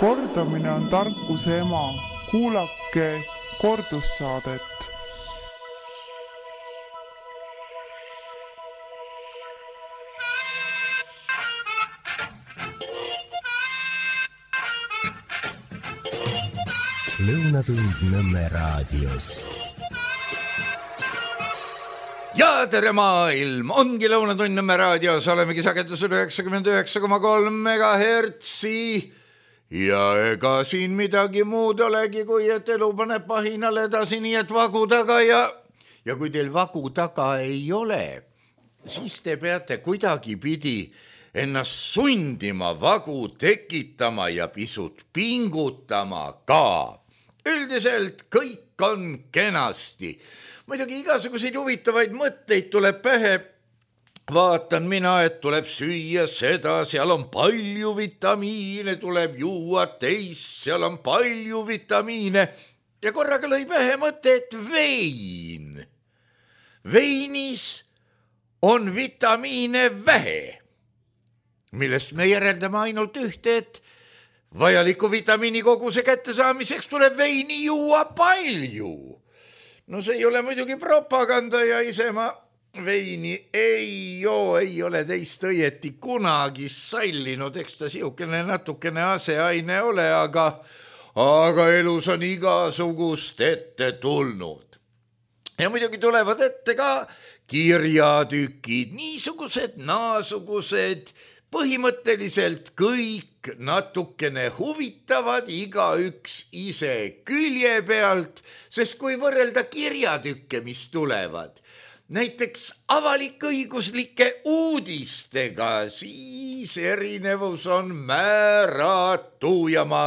Kordamine on tarkuse ema. Kuulake kordussaadet. Lõunatund Nõmme raadios. Ja tere maailm, ongi Lõunatund Nõmme raadios, olemegi sagedusel 99,3 megahertsi ja ega siin midagi muud olegi, kui et elu paneb pahinal edasi, nii et vagu taga ja kui teil vagu taga ei ole, siis te peate kuidagipidi ennast sundima vagu tekitama ja pisut pingutama ka. Üldiselt kõik on kenasti. Muidugi igasuguseid huvitavaid mõtteid tuleb pähe. Vaatan mina, et tuleb süüa seda, seal on palju vitamiine, tuleb juua teist, seal on palju vitamiine. Ja korraga lõi pähe mõte, et vein. Veinis on vitamiine vähe, millest me järeldame ainult ühte, et vajaliku vitamiinikoguse kättesaamiseks tuleb veini juua palju. No see ei ole muidugi propaganda ja ise ma veini ei ole teist õieti kunagi sallinud, eks ta siukene natukene aseaine ole, aga elus on igasugust ette tulnud. Ja muidugi tulevad ette ka kirjatükid, niisugused, naasugused, põhimõtteliselt kõik natukene huvitavad igaüks ise külje pealt, sest kui võrrelda kirjatükke, mis tulevad, näiteks avalik-õiguslike uudistega, siis erinevus on määratu ja ma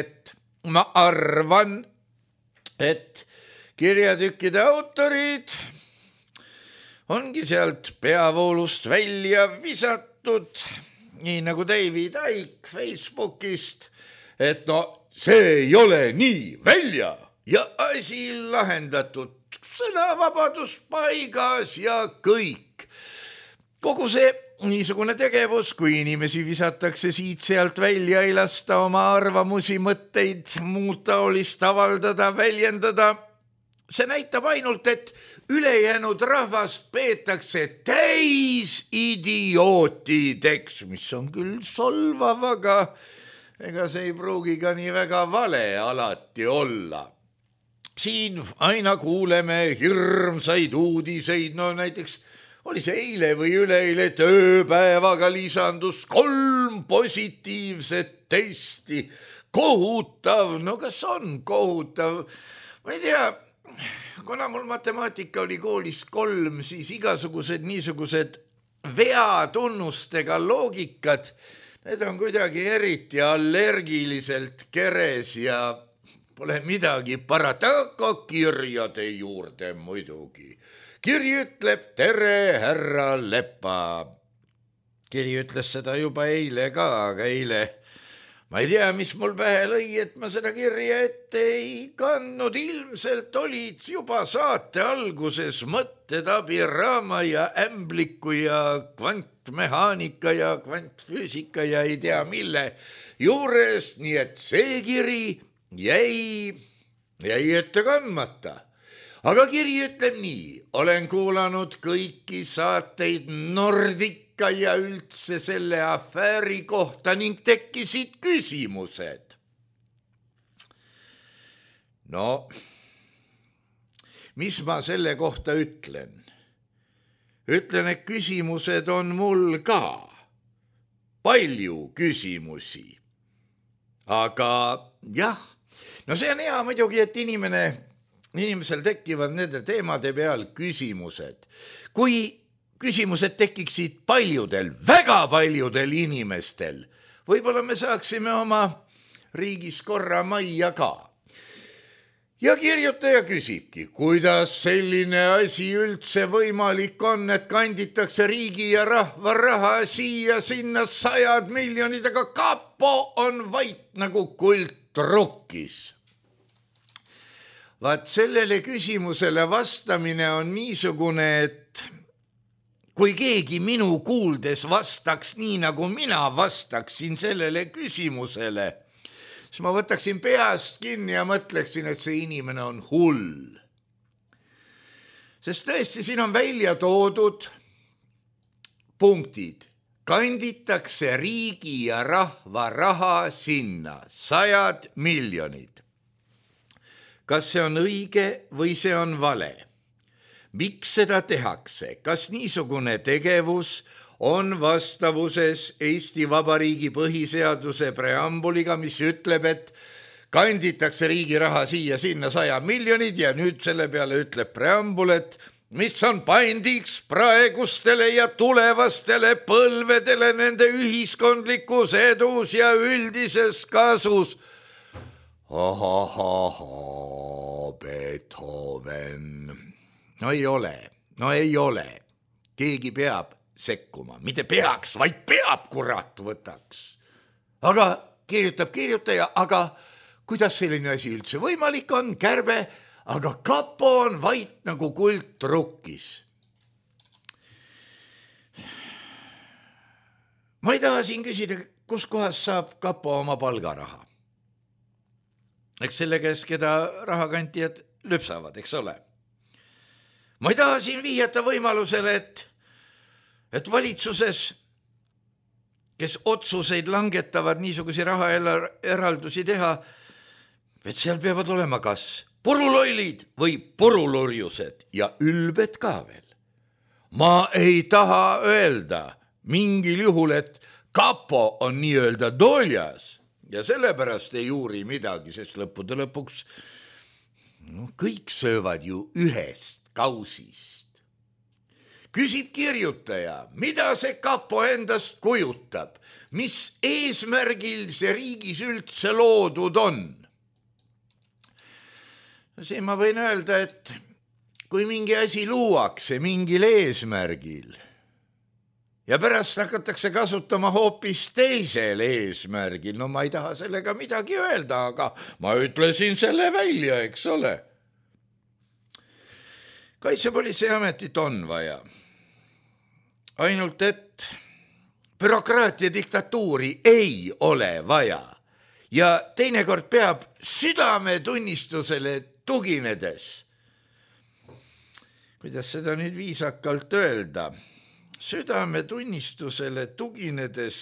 arvan, et kirjatükkide autorid ongi sealt peavoolust välja visatud, nii nagu David Icke Facebookist, et no see ei ole nii välja ja asi lahendatud, sõnavabadus paigas ja kõik. Kogu see niisugune tegevus, kui inimesi visatakse siit-sealt välja, ei lasta oma arvamusi, mõtteid, muud taolist avaldada, väljendada, see näitab ainult, et ülejäänud rahvast peetakse täis idiootideks, mis on küll solvav, aga ega see ei pruugi ka nii väga vale alati olla. Siin aina kuuleme hirmsaid uudiseid, no näiteks oli see eile või üleeile tööpäevaga lisandus 3 positiivset testi. Kohutav, no kas on kohutav? Ma ei tea, kuna mul matemaatika oli koolis 3, siis igasugused niisugused veatunnustega loogikad, need on kuidagi eriti allergiliselt keres ja pole midagi parata, aga kirjade juurde muidugi. Kiri ütleb, tere härra Lepa. Kiri ütles seda juba eile ka, aga eile ma ei tea, mis mul pähe lõi, et ma seda kirja ette ei kandnud. Ilmselt olid juba saate alguses mõtted abiraama ja ämbliku ja kvantmehaanika ja kvantfüüsika ja ei tea mille juures, nii et see kiri jäi ette kandmata. Aga kiri ütleb nii, olen kuulanud kõiki saateid Nordika ja üldse selle afääri kohta ning tekkisid küsimused. No, mis ma selle kohta ütlen? Ütlen, et küsimused on mul ka. Palju küsimusi. Aga jah, no see on hea muidugi, et inimesel tekivad nende teemade peal küsimused. Kui küsimused tekiksid paljudel, väga paljudel inimestel, võib-olla me saaksime oma riigis korra majja ka. Ja kirjutaja küsibki, kuidas selline asi üldse võimalik on, et kanditakse riigi ja rahva raha siia sinna 100 miljonid, aga kapo on vait nagu kultrukis. Vaat sellele küsimusele vastamine on niisugune, et kui keegi minu kuuldes vastaks nii, nagu mina vastaksin sellele küsimusele, siis ma võtaksin peast kinni ja mõtleksin, et see inimene on hull. Sest tõesti, siin on välja toodud punktid. Kanditakse riigi ja rahva raha sinna 100 miljonid. Kas see on õige või see on vale? Miks seda tehakse? Kas niisugune tegevus on vastavuses Eesti Vabariigi põhiseaduse preambuliga, mis ütleb, et kanditakse riigi raha siia sinna 100 miljonid ja nüüd selle peale ütleb preambul, et mis on paindiks praegustele ja tulevastele põlvedele nende ühiskondlikus edus ja üldises kasus. Beethoven. No ei ole. Keegi peab sekkuma. Mitte peaks, vaid peab, kurat, võtaks. Aga kirjutab kirjutaja, aga kuidas selline asi üldse võimalik on? Kärbe, aga kapo on vait nagu kuld rukkis. Ma ei taha siin küsida, kus kohas saab kapo oma palgaraha. Eks selle käes, keda rahakantijad lüpsavad, eks ole. Ma ei taha siin viiata võimalusele, et valitsuses, kes otsuseid langetavad niisugusi rahaeraldusi teha, et seal peavad olema kas purulollid või purulurjused ja ülbed ka veel. Ma ei taha öelda mingil juhul, et kapo on nii-öelda doljas ja sellepärast ei uuri midagi, sest lõppude lõpuks kõik söövad ju ühest kausist. Küsib kirjutaja, mida see kapo endast kujutab, mis eesmärgil see riigis üldse loodud on? Siin ma võin öelda, et kui mingi asi luuakse mingil eesmärgil ja pärast hakatakse kasutama hoopis teisel eesmärgil, no ma ei taha sellega midagi öelda, aga ma ütlesin selle välja, eks ole. Kaitsepolitseiametit on vaja. Ainult et bürokraatia diktatuuri ei ole vaja ja teinekord peab südametunnistusele tuginedes. Kuidas seda nüüd viisakalt öelda? Südametunnistusele tuginedes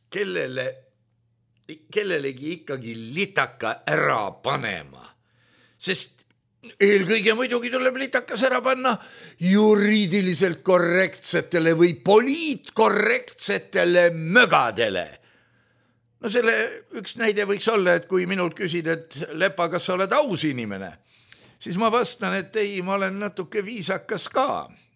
kellelegi ikkagi litaka ära panema. Sest eelkõige muidugi tuleb litakas ära panna juriidiliselt korrektsetele või poliitkorrektsetele mögadele. No selle üks näide võiks olla, et kui minult küsid, et Lepa, kas sa oled aus inimene, siis ma vastan, et ei, ma olen natuke viisakas ka.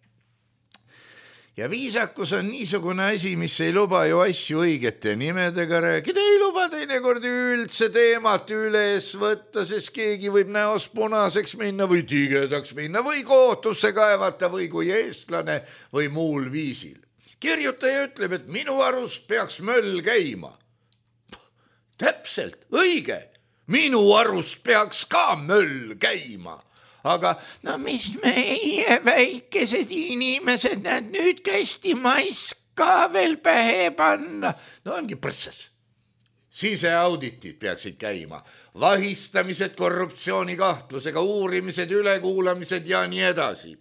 Ja viisakus on niisugune asi, mis ei luba ju asju õigete nimedega rääkida, ei luba teinekord üldse teemat üles võtta, sest keegi võib näost punaseks minna või tigedaks minna või kohtusse kaevata või kui eestlane või muul viisil. Kirjutaja ütleb, et minu arust peaks möll käima. Täpselt, õige, minu arust peaks ka möll käima. Aga no mis meie väikesed inimesed, nüüd kästi mais ka veel pähe panna. No ongi prõsses. Siseauditid peaksid käima. Vahistamised, korruptsioonikahtlusega, uurimised, ülekuulamised ja nii edasi.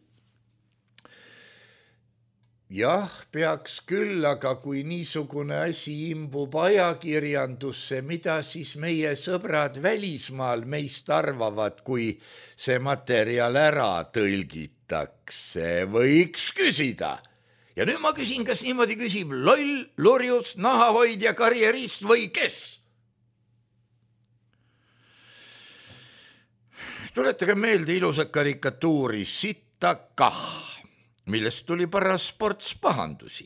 Jah, peaks küll, aga kui niisugune asi imbub ajakirjandusse, mida siis meie sõbrad välismaal meist arvavad, kui see materjal ära tõlgitakse, võiks küsida. Ja nüüd ma küsin, kas niimoodi küsib loll, lurjus, nahahoidja, karjerist või kes? Tuletage meelde ilusat karikatuuri Sitakah, millest tuli paras ports pahandusi.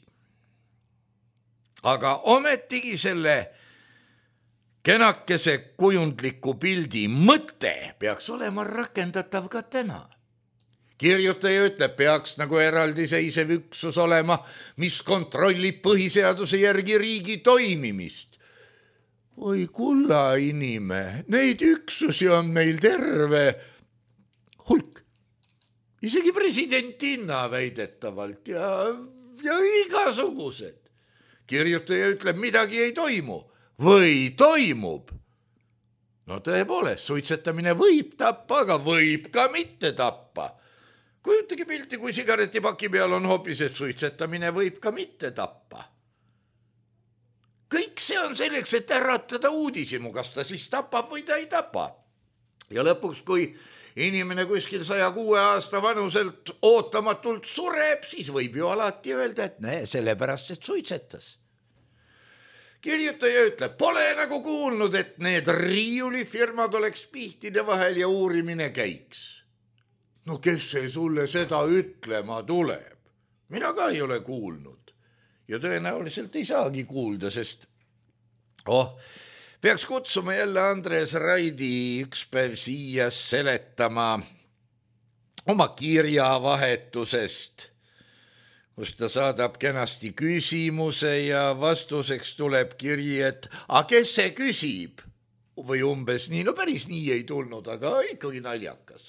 Aga ometigi selle kenakese kujundliku pildi mõte peaks olema rakendatav ka täna. Kirjutaja ütleb, peaks nagu eraldiseisev üksus olema, mis kontrollib põhiseaduse järgi riigi toimimist. Oi kulla inime, neid üksusi on meil terve hulk. Isegi presidentina väidetavalt ja igasugused. Kirjutaja ütleb, midagi ei toimu või toimub. no tõepoolest, suitsetamine võib tappa, aga võib ka mitte tappa. Kujutage pilti, kui sigaretipaki peal on hoopis, et suitsetamine võib ka mitte tappa. Kõik see on selleks, et äratada uudishimu, kas ta siis tapab või ta ei tapa. Ja lõpuks, kui inimene kuskil 106 aasta vanuselt ootamatult sureb, siis võib ju alati öelda, et näe, sellepärast, et suitsetas. Kirjutaja ütleb, pole nagu kuulnud, et need riiulifirmad oleks pihtide vahel ja uurimine käiks. No kes see sulle seda ütlema tuleb? Mina ka ei ole kuulnud. Ja tõenäoliselt ei saagi kuulda, sest peaks kutsuma jälle Andres Raidi üks päev siia seletama oma kirjavahetusest, kus ta saadab kenasti küsimuse ja vastuseks tuleb kiri, et kes see küsib? Või umbes nii, no päris nii ei tulnud, aga ikkagi naljakas.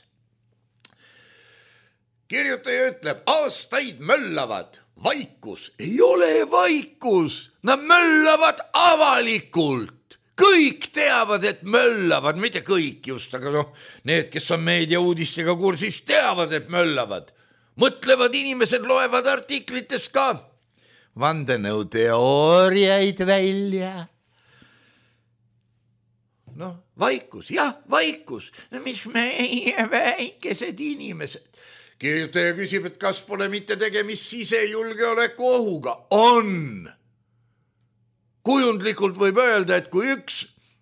Kirjutaja ütleb, aastaid möllavad, vaikus. Ei ole vaikus, nad möllavad avalikult. Kõik teavad, et möllavad, mitte kõik just, aga need, kes on meediauudistega kursis, teavad, et möllavad. Mõtlevad inimesed, loevad artiklites ka vandenõuteooriaid välja. Vaikus, jah, vaikus. No mis meie väikesed inimesed. Kirjutaja küsib, et kas pole mitte tegemist sisejulgeoleku ohuga. On. Kujundlikult võib öelda, et kui üks,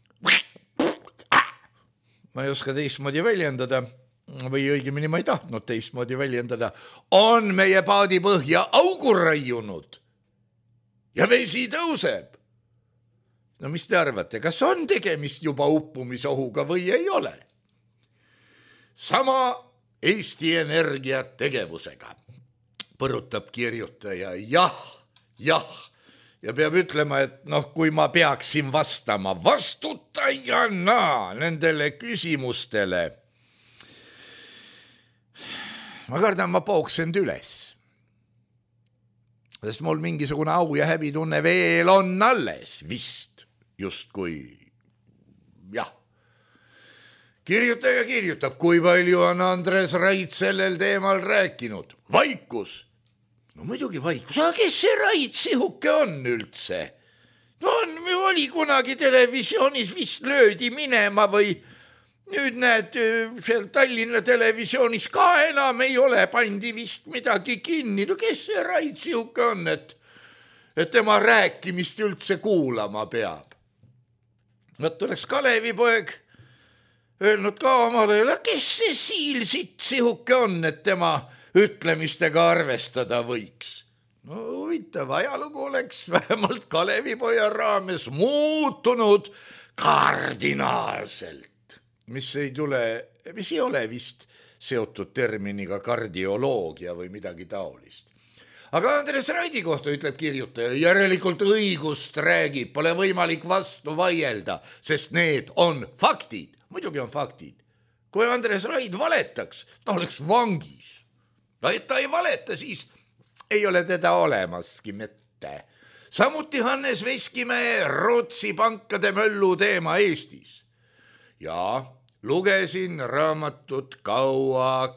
ma ei oska teistmoodi väljendada, või õigemini ma ei tahtnud teistmoodi väljendada, on meie paadipõhja augu raiunud ja vesi tõuseb. No mis te arvate, kas on tegemist juba uppumisohuga või ei ole? Sama Eesti Energia tegevusega põrutab kirjutaja jah. Ja peab ütlema, et kui ma peaksin vastama vastutajana nendele küsimustele, ma kardan, ma pooksend üles. Sest mul mingisugune au ja häbitunne veel on alles, vist, justkui, jah. Kirjutaja kirjutab, kui palju on Andres Raid sellel teemal rääkinud. Vaikus. No muidugi vaikus, aga kes see Raid sihuke on üldse? Oli kunagi televisioonis, vist löödi minema või nüüd näed, seal Tallinna televisioonis ka enam ei ole, pandi vist midagi kinni. No kes see Raid sihuke on, et tema rääkimist üldse kuulama peab? Võt oleks Kalevipoeg öelnud ka omale, kes see Siilsit sihuke on, et tema ütlemistega arvestada võiks. No huvitav, ajalugu oleks vähemalt Kalevipoja raames muutunud kardinaalselt, mis ei ole vist seotud terminiga kardioloogia või midagi taolist. Aga Andres Raidi kohta ütleb kirjutaja, järelikult õigust räägib, pole võimalik vastu vaielda, sest need on faktid. Muidugi on faktid. Kui Andres Raid valetaks, ta oleks vangis. Et ta ei valeta, siis ei ole teda olemaski mitte. Samuti Hannes Veskimäe Rootsi pankade möllu teema Eestis. Ja lugesin raamatut kaua.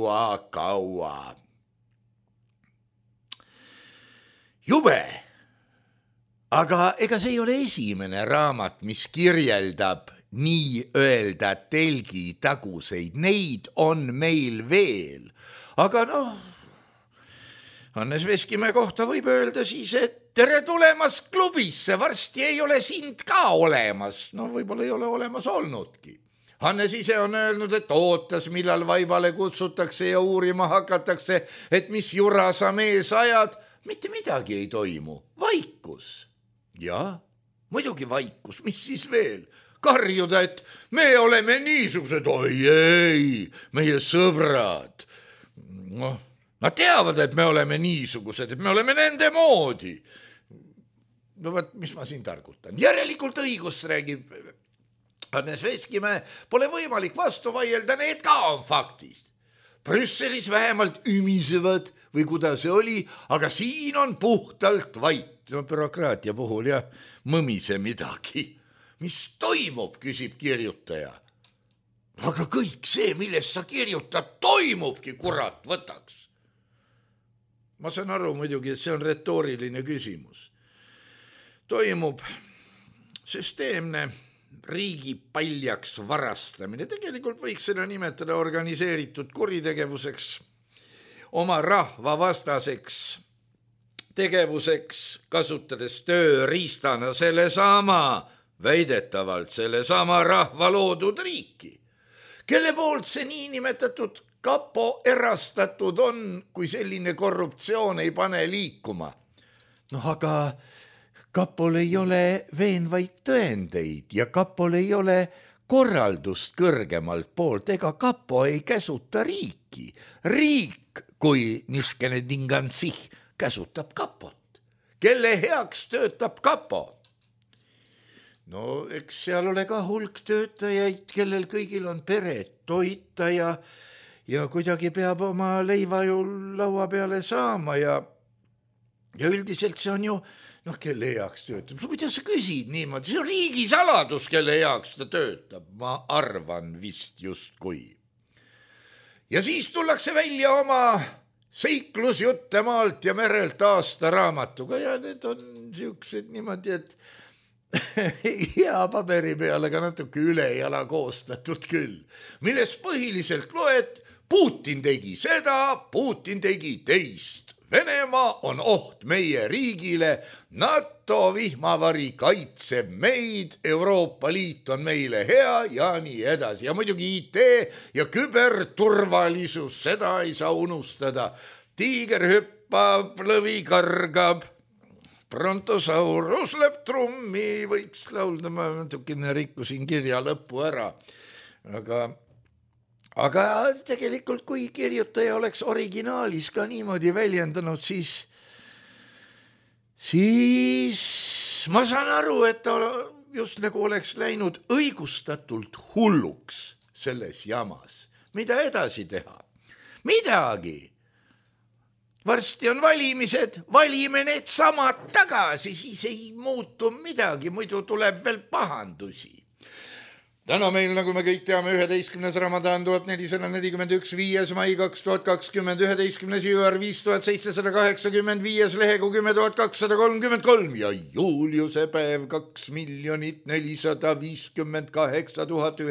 Jube. Aga ega see ei ole esimene raamat, mis kirjeldab nii öelda telgi taguseid, neid on meil veel. Aga Hannes Veskimäe kohta võib öelda siis, et tere tulemast klubisse, varsti ei ole sind ka olemas. Võib-olla ei ole olemas olnudki. Hannes ise on öelnud, et ootas, millal vaibale kutsutakse ja uurima hakatakse, et mis jura sa mees ajad. Mitte midagi ei toimu. Vaikus. Ja, muidugi vaikus, mis siis veel? Karjuda, et me oleme niisugused, ei, meie sõbrad. Nad teavad, et me oleme niisugused, et me oleme nende moodi. Mis ma siin targutan? Järelikult õigust räägib Hannes Veskimäe, pole võimalik vastu vaielda, need ka on faktist. Brüsselis vähemalt ümisevad või kuidas see oli, aga siin on puhtalt vait. Bürokraatia puhul ja mõmise midagi. mis toimub, küsib kirjutaja. Aga kõik see, millest sa kirjutad, toimubki, kurat, võtaks. Ma saan aru muidugi, et see on retooriline küsimus. Toimub süsteemne riigi paljaks varastamine. Tegelikult võiks seda nimetada organiseeritud kuritegevuseks, oma rahva vastaseks tegevuseks, kasutades tööriistana väidetavalt sellesama rahva loodud riiki, kelle poolt see niinimetatud kapo erastatud on, kui selline korruptsioon ei pane liikuma. Aga kapol ei ole veenvaid tõendeid ja kapol ei ole korraldust kõrgemalt poolt, ega kapo ei käsuta riiki. Riik, kui niskene dingansih, käsutab kapot. Kelle heaks töötab kapo? No eks seal ole ka hulk töötajaid, kellel kõigil on peret toita ja kuidagi peab oma leiva ju laua peale saama ja üldiselt see on ju, kelle heaks töötab. Mida sa küsid niimoodi? See on riigisaladus, kelle heaks ta töötab. Ma arvan vist justkui. Ja siis tullakse välja oma seiklusjutte maalt ja merelt aastaraamatuga ja need on siuksed niimoodi, et hea paberi peale ka natuke ülejala koostatud küll, milles põhiliselt loed, Putin tegi seda, Putin tegi teist. Venemaa on oht meie riigile, NATO vihmavari kaitseb meid, Euroopa Liit on meile hea ja nii edasi. Ja muidugi IT ja küberturvalisus, seda ei saa unustada. Tiiger hüppab, lõvi kargab, Brontosaurus lööb trummi, võiks laulda, ma natukene rikkusin kirja lõppu ära. Aga tegelikult, kui kirjutaja oleks originaalis ka niimoodi väljendanud, siis ma saan aru, et ta just nagu oleks läinud õigustatult hulluks selles jamas. Mida edasi teha? Midagi. Varsti on valimised, valime need samad tagasi, siis ei muutu midagi, muidu tuleb veel pahandusi. Täna meil, nagu me kõik teame, 11. Ramadan 1441, 5. mai 2020, 11. jüar 5785, lehegu 10.233 ja juuliuse päev 2 458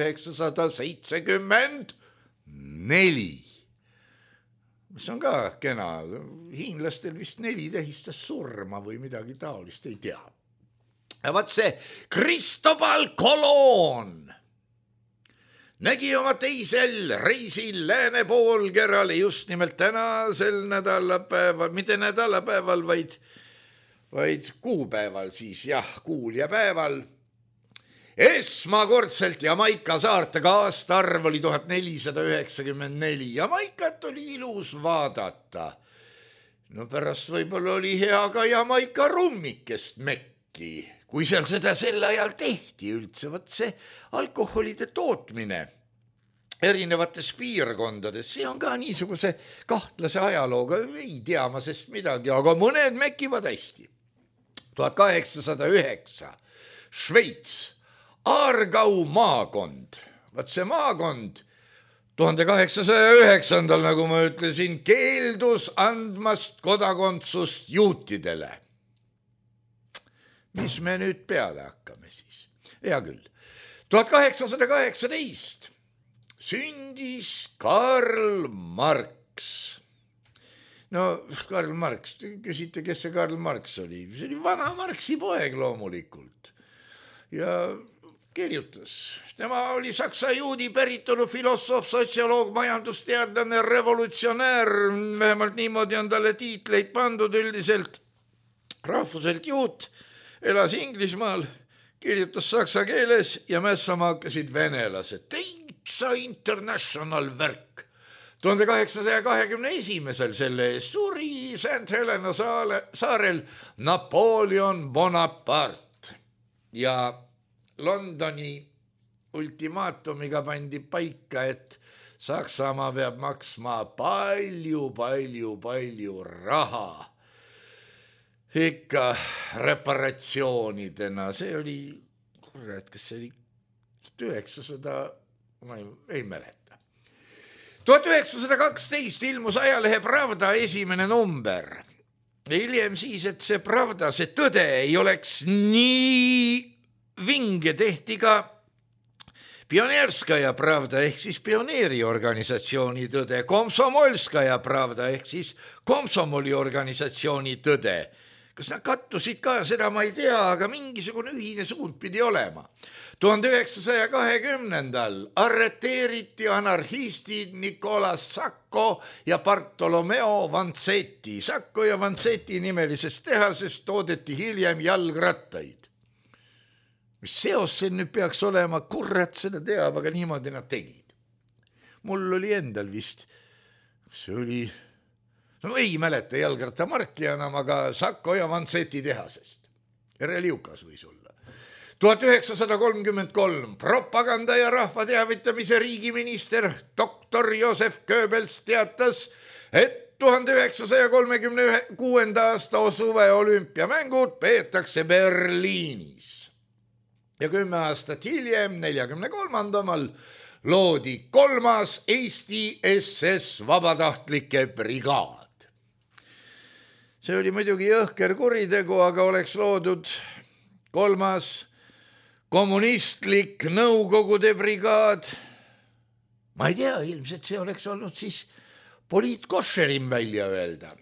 974. Mis on ka kena, hiinlastel vist 4 tähistas surma või midagi taolist, ei tea. Ja vaat see Cristobal Colon nägi oma teisel reisil lääne poolkerale just nimelt tänasel nädalapäeval, mitte nädalapäeval, vaid kuupäeval siis, kuul ja päeval. Esmakordselt Jamaika saartega aastaarv oli 1494. Jamaikat oli ilus vaadata. No pärast võib-olla oli hea ka Jamaika rummikest mekki, kui seal seda sel ajal tehti üldse. Võt see alkoholide tootmine erinevates piirkondades, see on ka niisuguse kahtlase ajalooga, ei tea ma sest midagi, aga mõned mekivad hästi. 1809 Šveits, Aargau maakond, vaat see maakond 1809, nagu ma ütlesin, keeldus andmast kodakondsust juutidele. Mis me nüüd peale hakkame siis? Hea küll. 1818 sündis Karl Marx. No Karl Marx, küsite, kes see Karl Marx oli? See oli vana Marxi poeg loomulikult. Ja kirjutas. Tema oli saksa juudi päritolu filosoof, sotsioloog, majandusteadlane, revolutsionäär. Vähemalt niimoodi on talle tiitleid pandud üldiselt. Rahvuselt juut, elas Inglismaal, kirjutas saksa keeles ja mässama hakkasid venelased. Täitsa international värk. 1821 selle suri St. Helena saarel Napoleon Bonaparte ja Londoni ultimaatumiga pandi paika, et Saksamaa peab maksma palju raha ikka reparatsioonidena. See oli kurat, kas see oli 900, ma ei mäleta. 1912 ilmus ajalehe Pravda esimene number. Hiljem siis, et see Pravda, see tõde ei oleks nii vinge, tehti ka Pioneerskaja Pravda ehk siis pioneeriorganisatsiooni tõde, Komsomolskaja Pravda ehk siis komsomoliorganisatsiooni tõde. Kas nad kattusid ka, seda ma ei tea, aga mingisugune ühine suund pidi olema. 1920-ndal arreteeriti anarhistid Nicolas Sacco ja Bartolomeo Vanzetti. Sacco ja Vanzetti nimelisest tehasest toodeti hiljem jalgrattaid. Mis seos see nüüd peaks olema, kurat seda teab, aga niimoodi nad tegid. Mul oli endal vist, see oli, no ei mäleta jalgratta marki enam, aga Sacco ja Vanzetti tehasest. Reliukas võis olla. 1933 propaganda ja rahva teavitamise riigiminister doktor Josef Goebbels teatas, et 1936. aasta suve olümpiamängud peetakse Berliinis. Ja 10 aastat hiljem, 43. loodi 3. Eesti SS vabatahtlikke brigaad. See oli muidugi jõhker kuritegu, aga oleks loodud 3. kommunistlik Nõukogude brigaad. Ma ei tea, ilmselt see oleks olnud siis poliitkošerim välja öelda.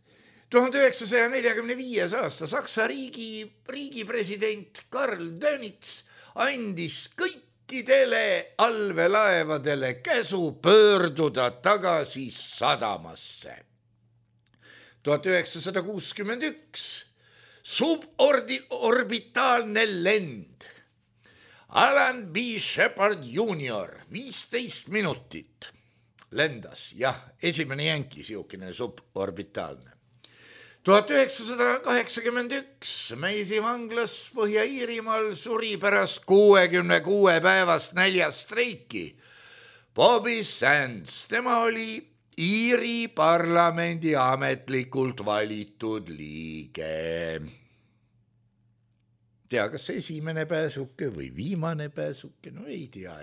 1945. aasta Saksa riigi president Karl Dönitz andis kõikidele allveelaevadele käsu pöörduda tagasi sadamasse. 1961 suborbitaalne lend. Alan B. Shepard Jr. 15 minutit lendas. Jah, esimene jänki siukene suborbitaalne. 1981 Meisi vanglas Põhja-Iirimaal suri pärast 66 päevast näljastreiki Bobby Sands. Tema oli Iiri parlamendi ametlikult valitud liige. Tea, kas esimene pääsuke või viimane pääsuke? No ei tea.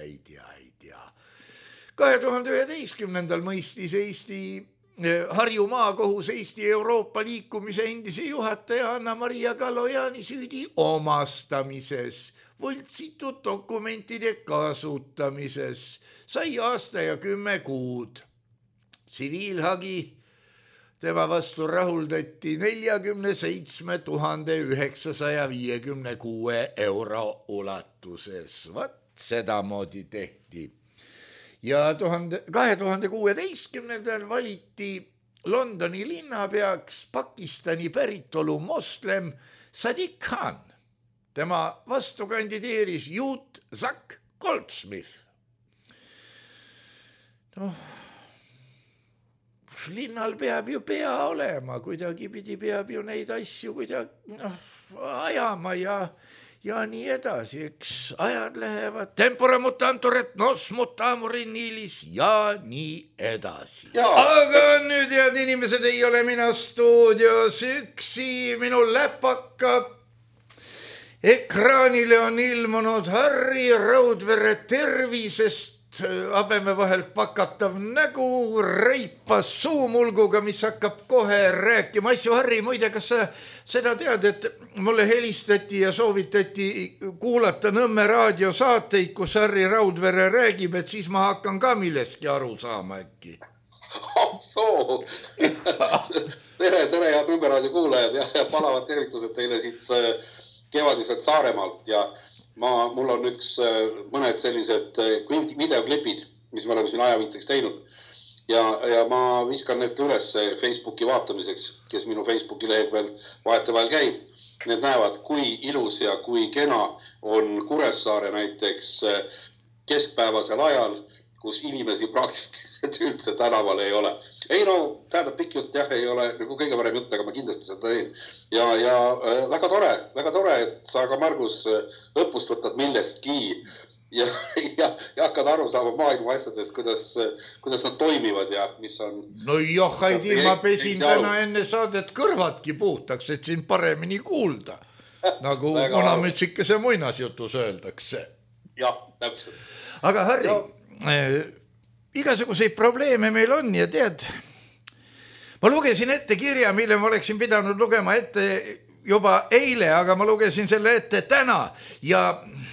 2011. mõistis Harju maakohus Eesti Euroopa liikumise endise juhataja Anna-Maria Kalojani süüdi omastamises, võltsitud dokumentide kasutamises. Sai aasta ja 10 kuud. Tsiviilhagi tema vastu rahuldati 47 956 euro ulatuses. Vat sedamoodi tehti. Ja 2016. valiti Londoni linnapeaks Pakistani päritolu moslem Sadiq Khan. Tema vastu kandideeris juut Zack Goldsmith. Linnal peab ju pea olema, kuidagi pidi peab ju neid asju ajama ja nii edasi, eks ajad lähevad, tempora mutantur et nos mutamur in nilis ja nii edasi. Aga nüüd, head inimesed, ei ole mina stuudios üksi, minu läpaka ekraanile on ilmunud Harri Raudvere tervisest habeme vahelt pakatav nägu, reipas suumulguga, mis hakkab kohe rääkima asju. Harri, muide, kas sa seda tead, et mulle helistati ja soovitati kuulata Nõmme raadio saateid, kus Harri Raudvere räägib, et siis ma hakkan ka millestki aru saama äkki. Soo! Tere, head Nõmme raadio kuulajad ja palavad tervitused teile siit kevadiselt Saaremaalt ja mul on mõned sellised videoklipid, mis me oleme siin ajaviiteks teinud ja ma viskan need üles Facebooki vaatamiseks, kes minu Facebooki lehel veel vahetevahel käib. Need näevad, kui ilus ja kui kena on Kuressaare näiteks keskpäevasel ajal, kus inimesi praktiliselt üldse tänaval ei ole. Ei tähendab pikk jutt, jah, ei ole nagu kõige parem jutt, aga ma kindlasti seda teen. Ja väga tore, et sa ka Margus õppust võtad millestki ja hakkad aru saama maailma asjadest, kuidas nad toimivad ja mis on... No jah, Heidi, ma pesin täna enne saadet kõrvatki puhtaks, et sind paremini kuulda. nagu munamütsikese muinasjutus öeldakse. Jah, täpselt. Aga Harri, igasuguseid probleeme meil on ja tead, ma lugesin ette kirja, mille ma oleksin pidanud lugema ette juba eile, aga ma lugesin selle ette täna ja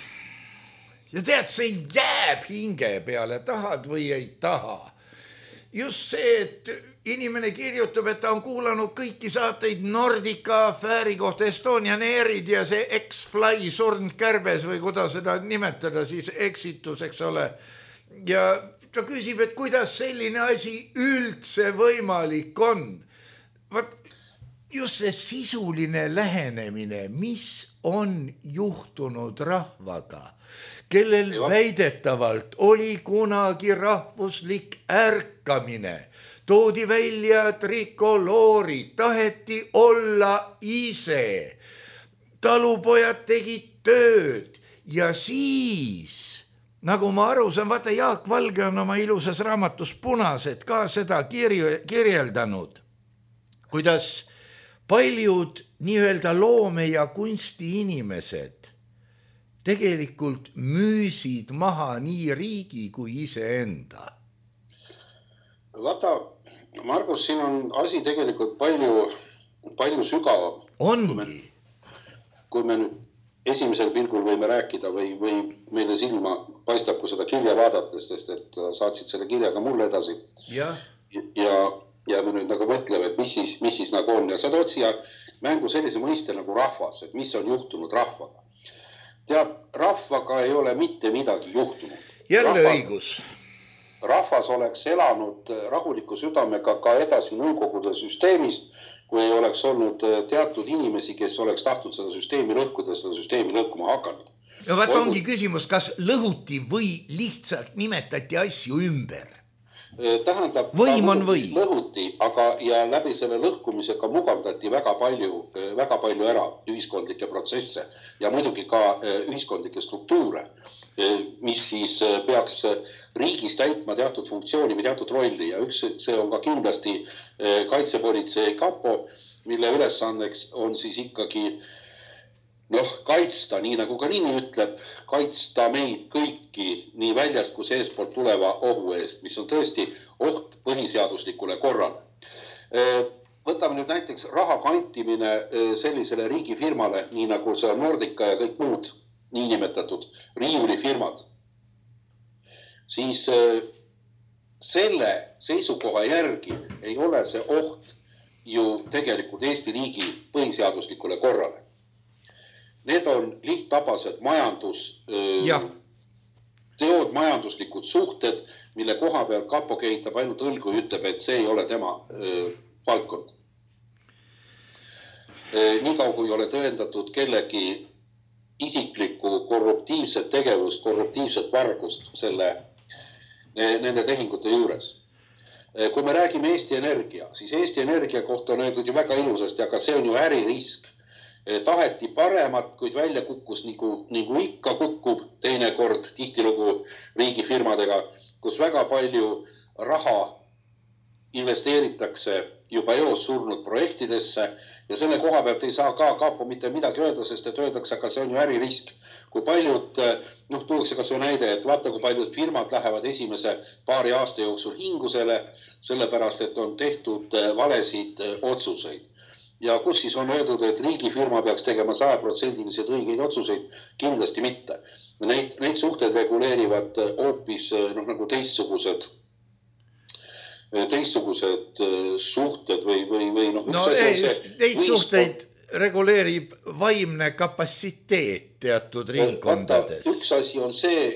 tead, see jääb hinge peale, tahad või ei taha. Just see, et inimene kirjutab, et ta on kuulanud kõiki saateid Nordica afääri kohta, Estonian Airid ja see X-Fly surnud kärbes või kuidas seda nimetada, siis eksitus, eks ole. Ja ta küsib, et kuidas selline asi üldse võimalik on. Vaat, just see sisuline lähenemine, mis on juhtunud rahvaga, kellel väidetavalt oli kunagi rahvuslik ärkamine, toodi välja trikoloorid, taheti olla ise, talupojad tegid tööd ja siis, nagu ma aru saan, vaata Jaak Valge on oma ilusas raamatus Punased ka seda kirjeldanud, kuidas paljud nii-öelda loome- ja kunstiinimesed tegelikult müüsid maha nii riigi kui iseenda. Vaata, Margus, siin on asi tegelikult palju sügavam. Ongi. Kui me nüüd esimesel pilgul võime rääkida või meile silma paistab, kui seda kirja vaadates, sest et saatsid selle kirjaga mulle edasi. Ja me nüüd nagu mõtleme, et mis siis nagu on. Ja sa tood siia mängu sellise mõiste nagu rahvas, et mis on juhtunud rahvaga. Tead, rahvaga ei ole mitte midagi juhtunud. Jälle õigus. Rahvas oleks elanud rahuliku südamega ka edasi nõukogude süsteemist, kui ei oleks olnud teatud inimesi, kes oleks tahtnud seda süsteemi lõhkuda, seda süsteemi lõhkuma hakanud. Ja vaat ongi küsimus, kas lõhuti või lihtsalt nimetati asju ümber? Tähendab, võim on võim. Lõhuti, aga ja läbi selle lõhkumisega mugavdati väga palju ära ühiskondlikke protsesse ja muidugi ka ühiskondlikke struktuure, mis siis peaks riigis täitma teatud funktsiooni või teatud rolli ja üks see on ka kindlasti kaitsepolitsei kapo, mille ülesandeks on siis ikkagi kaitsta, nii nagu ka nimi ütleb, kaitsta meid kõiki nii väljast kui seespoolt tuleva ohu eest, mis on tõesti oht põhiseaduslikule korrale. Võtame nüüd näiteks raha kantimine sellisele riigifirmale, nii nagu see Nordica ja kõik muud niinimetatud riiulifirmad. Siis selle seisukoha järgi ei ole see oht ju tegelikult Eesti riigi põhiseaduslikule korrale. Need on lihttabased teod, majanduslikud suhted, mille koha pealt kapo kehitab ainult õlgu ja ütleb, et see ei ole tema valdkond. Nii kaua kui ei ole tõendatud kellegi isiklikku korruptiivset tegevust, korruptiivset vargust nende tehingute juures. Kui me räägime Eesti Energia, siis Eesti Energia kohta on öeldud ju väga ilusasti, aga see on ju äririsk. Taheti paremat, kuid välja kukkus nagu ikka kukkub teinekord tihtilugu riigifirmadega, kus väga palju raha investeeritakse juba eos surnud projektidesse ja selle koha pealt ei saa ka kapo mitte midagi öelda, sest et öeldakse, aga see on ju äririsk. Kui paljud, tuuakse ka see näide, et vaata, kui paljud firmad lähevad esimese paari aasta jooksul hingusele, sellepärast, et on tehtud valesid otsuseid. Ja kus siis on öeldud, et riigifirma peaks tegema 100% õigeid otsuseid? Kindlasti mitte. Neid suhted reguleerivad hoopis nagu teistsugused suhted või neid suhteid reguleerib vaimne kapatsiteet teatud ringkondades. Üks asi on see,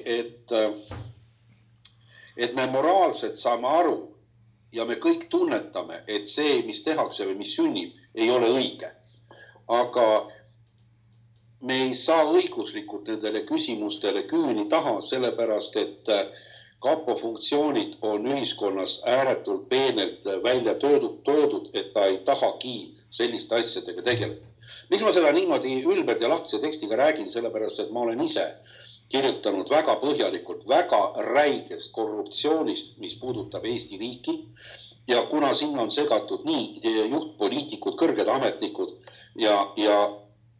et me moraalselt saame aru, ja me kõik tunnetame, et see, mis tehakse või mis sünnib, ei ole õige. Aga me ei saa õiguslikult nendele küsimustele küüni taha, sellepärast, et kapo funktsioonid on ühiskonnas ääretult peenelt välja toodud, et ta ei tahagi selliste asjadega tegeleda. Miks ma seda niimoodi ülbelt ja lahtise tekstiga räägin, sellepärast, et ma olen ise kirjutanud väga põhjalikult, väga räigest korruptsioonist, mis puudutab Eesti riiki ja kuna sinna on segatud nii juhtpoliitikud, kõrged ametnikud ja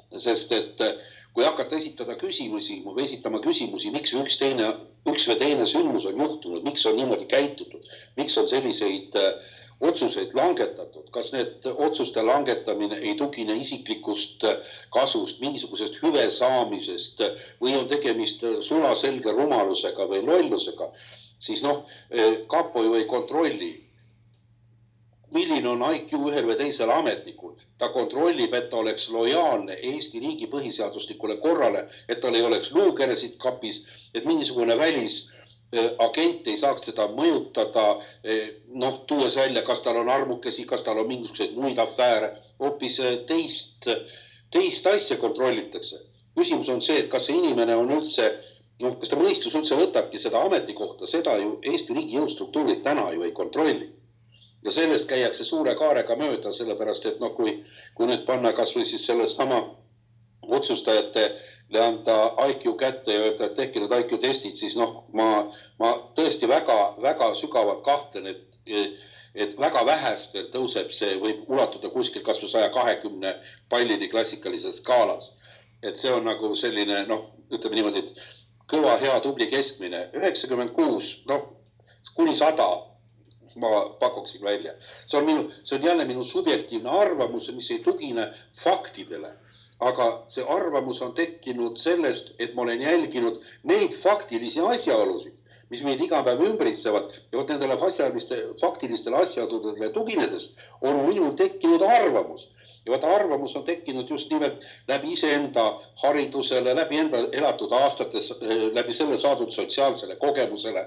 sest et kui hakata esitama küsimusi, miks üks või teine sündmus on juhtunud, miks on niimoodi käitutud, miks on selliseid otsuseid langetatud, kas need otsuste langetamine ei tugine isiklikust kasust, mingisugusest hüve saamisest või on tegemist sulaselge rumalusega või lollusega, siis kapo ju ei kontrolli, milline on IQ ühel või teisel ametnikul. Ta kontrollib, et ta oleks lojaalne Eesti riigi põhiseaduslikule korrale, et tal ei oleks luukeresid kapis, et mingisugune välisagent ei saaks teda mõjutada, tuues välja, kas tal on armukesi, kas tal on mingisuguseid muid afääre, hoopis teist asja kontrollitakse. Küsimus on see, et kas see inimene on üldse, kas ta mõistus üldse võtabki seda ametikohta, seda ju Eesti riigi jõustruktuurid täna ju ei kontrolli. Ja sellest käiakse suure kaarega mööda, sellepärast, et kui nüüd panna kas või siis selle sama otsustajatele anda IQ kätte ja öelda, et tehke nüüd IQ testid, siis ma tõesti väga, väga sügavalt kahtlen, et väga vähestel tõuseb see, võib ulatuda kuskil kas või 120 pallini klassikalises skaalas. Et see on nagu selline, ütleme niimoodi, et kõva, hea, tubli keskmine. 96, kuni 100 ma pakuksin välja. See on jälle minu subjektiivne arvamus, mis ei tugine faktidele. Aga see arvamus on tekkinud sellest, et ma olen jälginud neid faktilisi asjaolusid, mis meid iga päev ümbritsevad. Ja nendele faktilistele asjaoludele tuginedes on minul tekkinud arvamus. Ja arvamus on tekkinud just nimelt läbi iseenda haridusele, läbi enda elatud aastates, läbi selle saadud sotsiaalsele kogemusele.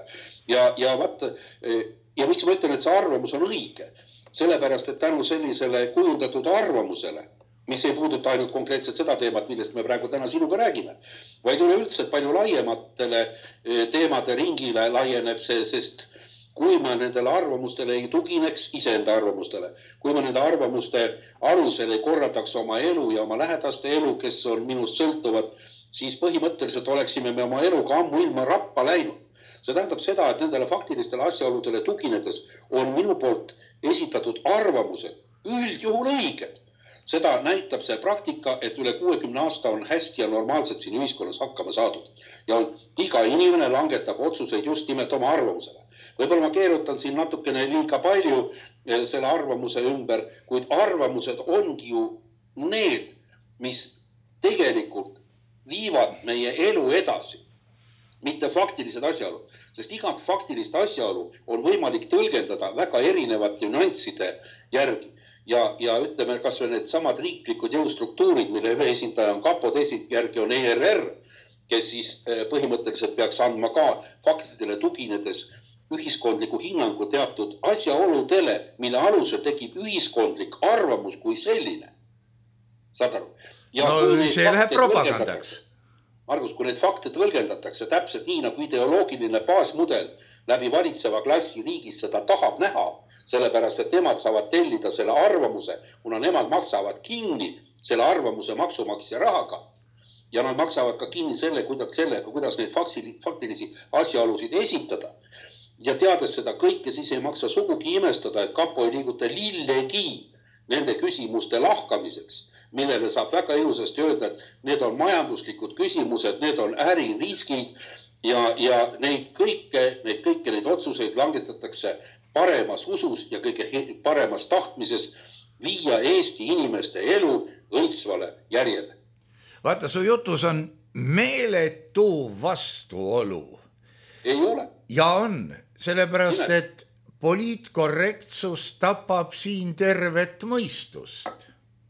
Ja miks ma ütlen, et see arvamus on õige? Sellepärast, et tänu sellisele kujundatud arvamusele, mis ei puuduta ainult konkreetselt seda teemat, millest me praegu täna sinuga räägime, vaid üleüldse palju laiematele teemade ringile laieneb see, sest kui ma nendele arvamustele ei tugineks, iseenda arvamustele, kui ma nende arvamuste alusel ei korrataks oma elu ja oma lähedaste elu, kes on minust sõltuvad, siis põhimõtteliselt oleksime me oma eluga ammu ilma rappa läinud. See tähendab seda, et nendele faktilistele asjaoludele tuginedes on minu poolt esitatud arvamused üldjuhul õiged. Seda näitab see praktika, et üle 60 aasta on hästi ja normaalselt siin ühiskonnas hakkama saadud. Ja iga inimene langetab otsuseid just nimelt oma arvamusele. Võib-olla ma keerutan siin natukene liiga palju selle arvamuse ümber, kuid arvamused ongi ju need, mis tegelikult viivad meie elu edasi. Mitte faktilised asjaolud, sest igat faktilist asjaolu on võimalik tõlgendada väga erinevate nüansside järgi. Ja ütleme, kas või need samad riiklikud jõustruktuurid, mille ühe esindaja on kapo, teise järgi on ERR, kes siis põhimõtteliselt peaks andma ka faktidele tuginedes ühiskondliku hinnangu teatud asjaoludele, mille alusel tekib ühiskondlik arvamus kui selline. Saad aru? See läheb propagandaks. Margus, kui need fakte tõlgendatakse täpselt nii, nagu ideoloogiline baasmudel läbi valitseva klassi riigis seda tahab näha, sellepärast, et nemad saavad tellida selle arvamuse, kuna nemad maksavad kinni selle arvamuse maksumaksja rahaga ja nad maksavad ka kinni kuidas neid faktilisi asjaolusid esitada. Ja teades seda kõike, siis ei maksa sugugi imestada, et kapo ei liiguta lillegi nende küsimuste lahkamiseks, millele saab väga ilusasti öelda, et need on majanduslikud küsimused, need on äririskid ja neid kõike otsuseid langetatakse paremas usus ja kõige paremas tahtmises viia Eesti inimeste elu õitsvale järjele. Vaata, su jutus on meeletu vastuolu. Ei ole. Ja on, sellepärast, et poliitkorrektsus tapab siin tervet mõistust.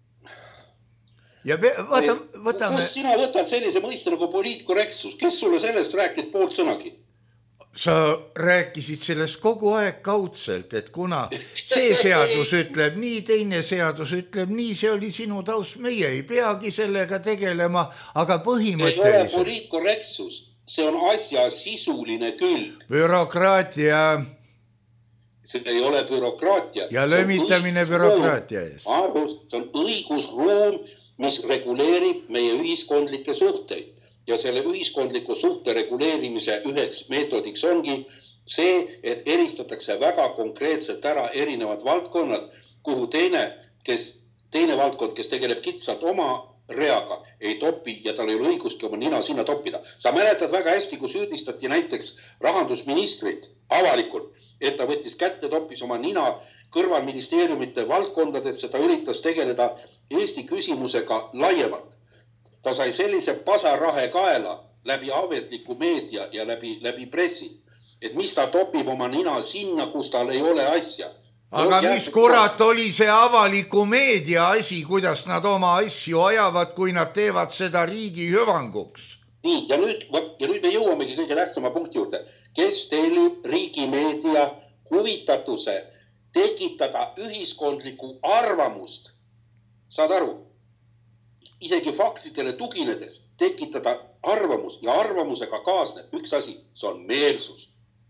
Ja võtame... Kust sina võtad sellise mõiste nagu poliitkorrektsus? Kes sulle sellest rääkis poolt sõnagi? Sa rääkisid sellest kogu aeg kaudselt, et kuna see seadus ütleb nii, teine seadus ütleb nii, see oli sinu taust, meie ei peagi sellega tegelema, aga põhimõtteliselt... Ei ole poliitkorrektsus, see on asja sisuline külg. Bürokraatia... See ei ole bürokraatia. Ja lömitamine bürokraatia ees. See on õigusruum, mis reguleerib meie ühiskondlikke suhteid. Ja selle ühiskondliku suhte reguleerimise üheks meetodiks ongi see, et eristatakse väga konkreetselt ära erinevad valdkonnad, kuhu teine valdkond, kes tegeleb kitsalt oma reaga ei topi ja tal ei ole õigustki oma nina sinna toppida. Sa mäletad väga hästi, kui süüdistati näiteks rahandusministrit avalikult, et ta võttis kätte, toppis oma nina kõrvalministeeriumite valdkondades, et ta üritas tegeleda Eesti küsimusega laiemalt. Ta sai sellise pasarahe kaela läbi ametliku meedia ja läbi pressi, et mis ta topib oma nina sinna, kus tal ei ole asja. Aga mis kurat oli see avaliku meedia asi, kuidas nad oma asju ajavad, kui nad teevad seda riigi hüvanguks? Nii, ja nüüd me jõuamegi kõige tähtsama punkti juurde. Kes tellib riigimeedia huvitatuse tekitada ühiskondlikku arvamust? Saad aru? Isegi faktidele tuginedes tekitada arvamus ja arvamusega kaasneb üks asi, see on meelsus.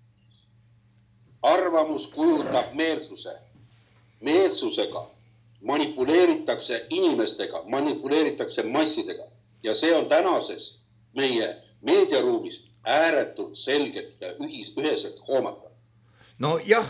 Arvamus kujundab meelsuse. Meelsusega manipuleeritakse inimestega, manipuleeritakse massidega ja see on tänases meie meediaruumis ääretult selgelt ja üheselt hoomata. No jah,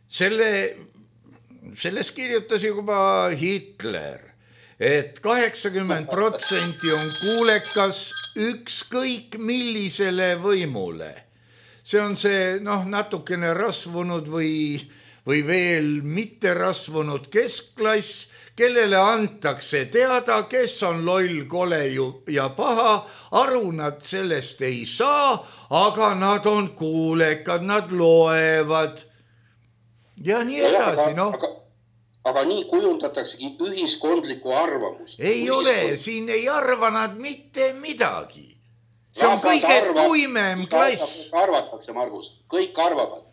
sellest kirjutas juba Hitler, et 80% on kuulekas ükskõik millisele võimule. See on see natukene rasvunud või veel mitte rasvunud keskklass, kellele antakse teada, kes on loll, kole ja paha, aru nad sellest ei saa, aga nad on kuulekad, nad loevad ja nii edasi. Aga nii kujundataksegi ühiskondlikku arvamust. Ei ole, siin ei arva nad mitte midagi. See on kõige tuimem klass. Arvatakse, Margus, kõik arvavad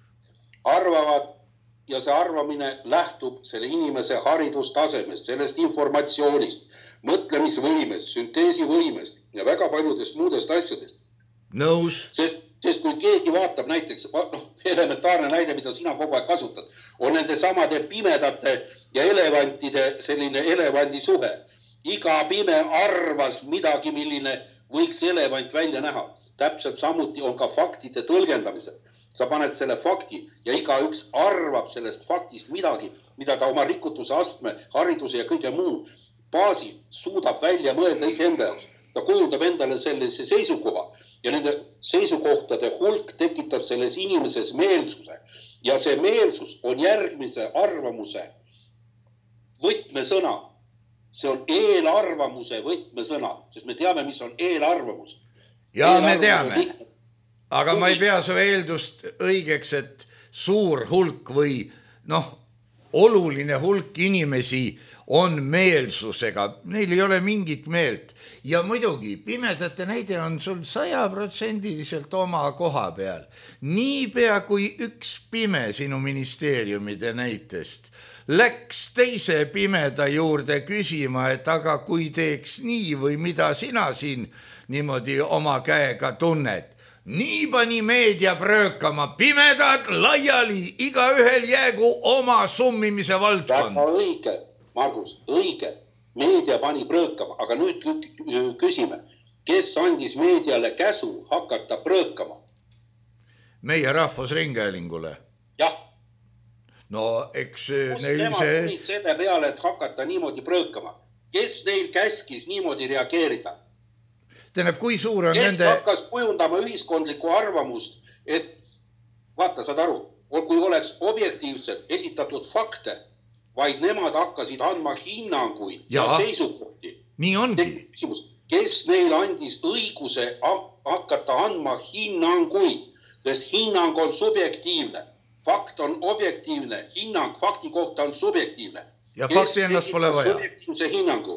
ja see arvamine lähtub selle inimese haridustasemest, sellest informatsioonist, mõtlemisvõimest, sünteesivõimest ja väga paljudest muudest asjadest. Nõus. Sest kui keegi vaatab näiteks, elementaarne näide, mida sina kogu aeg kasutad, on nende samade pimedate ja elevantide selline elevandi suhe. Iga pime arvas midagi, milline võiks elevant välja näha. Täpselt samuti on ka faktide tõlgendamised. Sa paned selle fakti ja igaüks arvab sellest faktist midagi, mida ta oma rikutuse astme, hariduse ja kõige muu baasi suudab välja mõelda iseenda jaoks. Ta kujundab endale sellise seisukoha ja nende seisukohtade hulk tekitab selles inimeses meelsuse. Ja see meelsus on järgmise arvamuse võtmesõna. See on eelarvamuse võtmesõna, sest me teame, mis on eelarvamus. Ja me teame, aga ma ei pea su eeldust õigeks, et suur hulk või oluline hulk inimesi on meelsusega. Neil ei ole mingit meelt. Ja muidugi, pimedate näide on sul 100% oma koha peal. Niipea kui üks pime sinu ministeeriumide näitest läks teise pimeda juurde küsima, et aga kui teeks nii või mida sina siin niimoodi oma käega tunned. Nii pani meedia pröökama, pimedad laiali, iga ühel jäägu oma summimise valdkond. Väga õige, Margus, õige. Meedia pani pröökama, aga nüüd küsime, kes andis meediale käsu hakata pröökama? Meie Rahvusringhäälingule. Jah. No, eks neil nemad tulid selle peale, et hakata niimoodi pröökama. Kes neil käskis niimoodi reageerida? Tähendab, kui suur on nende... hakkas kujundama ühiskondlikku arvamust, et vaata, saad aru, kui oleks objektiivselt esitatud fakte, vaid nemad hakkasid andma hinnanguid ja seisukohti. Nii ongi. Kes neil andis õiguse hakata andma hinnanguid, sest hinnang on subjektiivne. Fakt on objektiivne, hinnang fakti kohta on subjektiivne. Ja fakti ennast pole vaja. Subjektiivse hinnangu.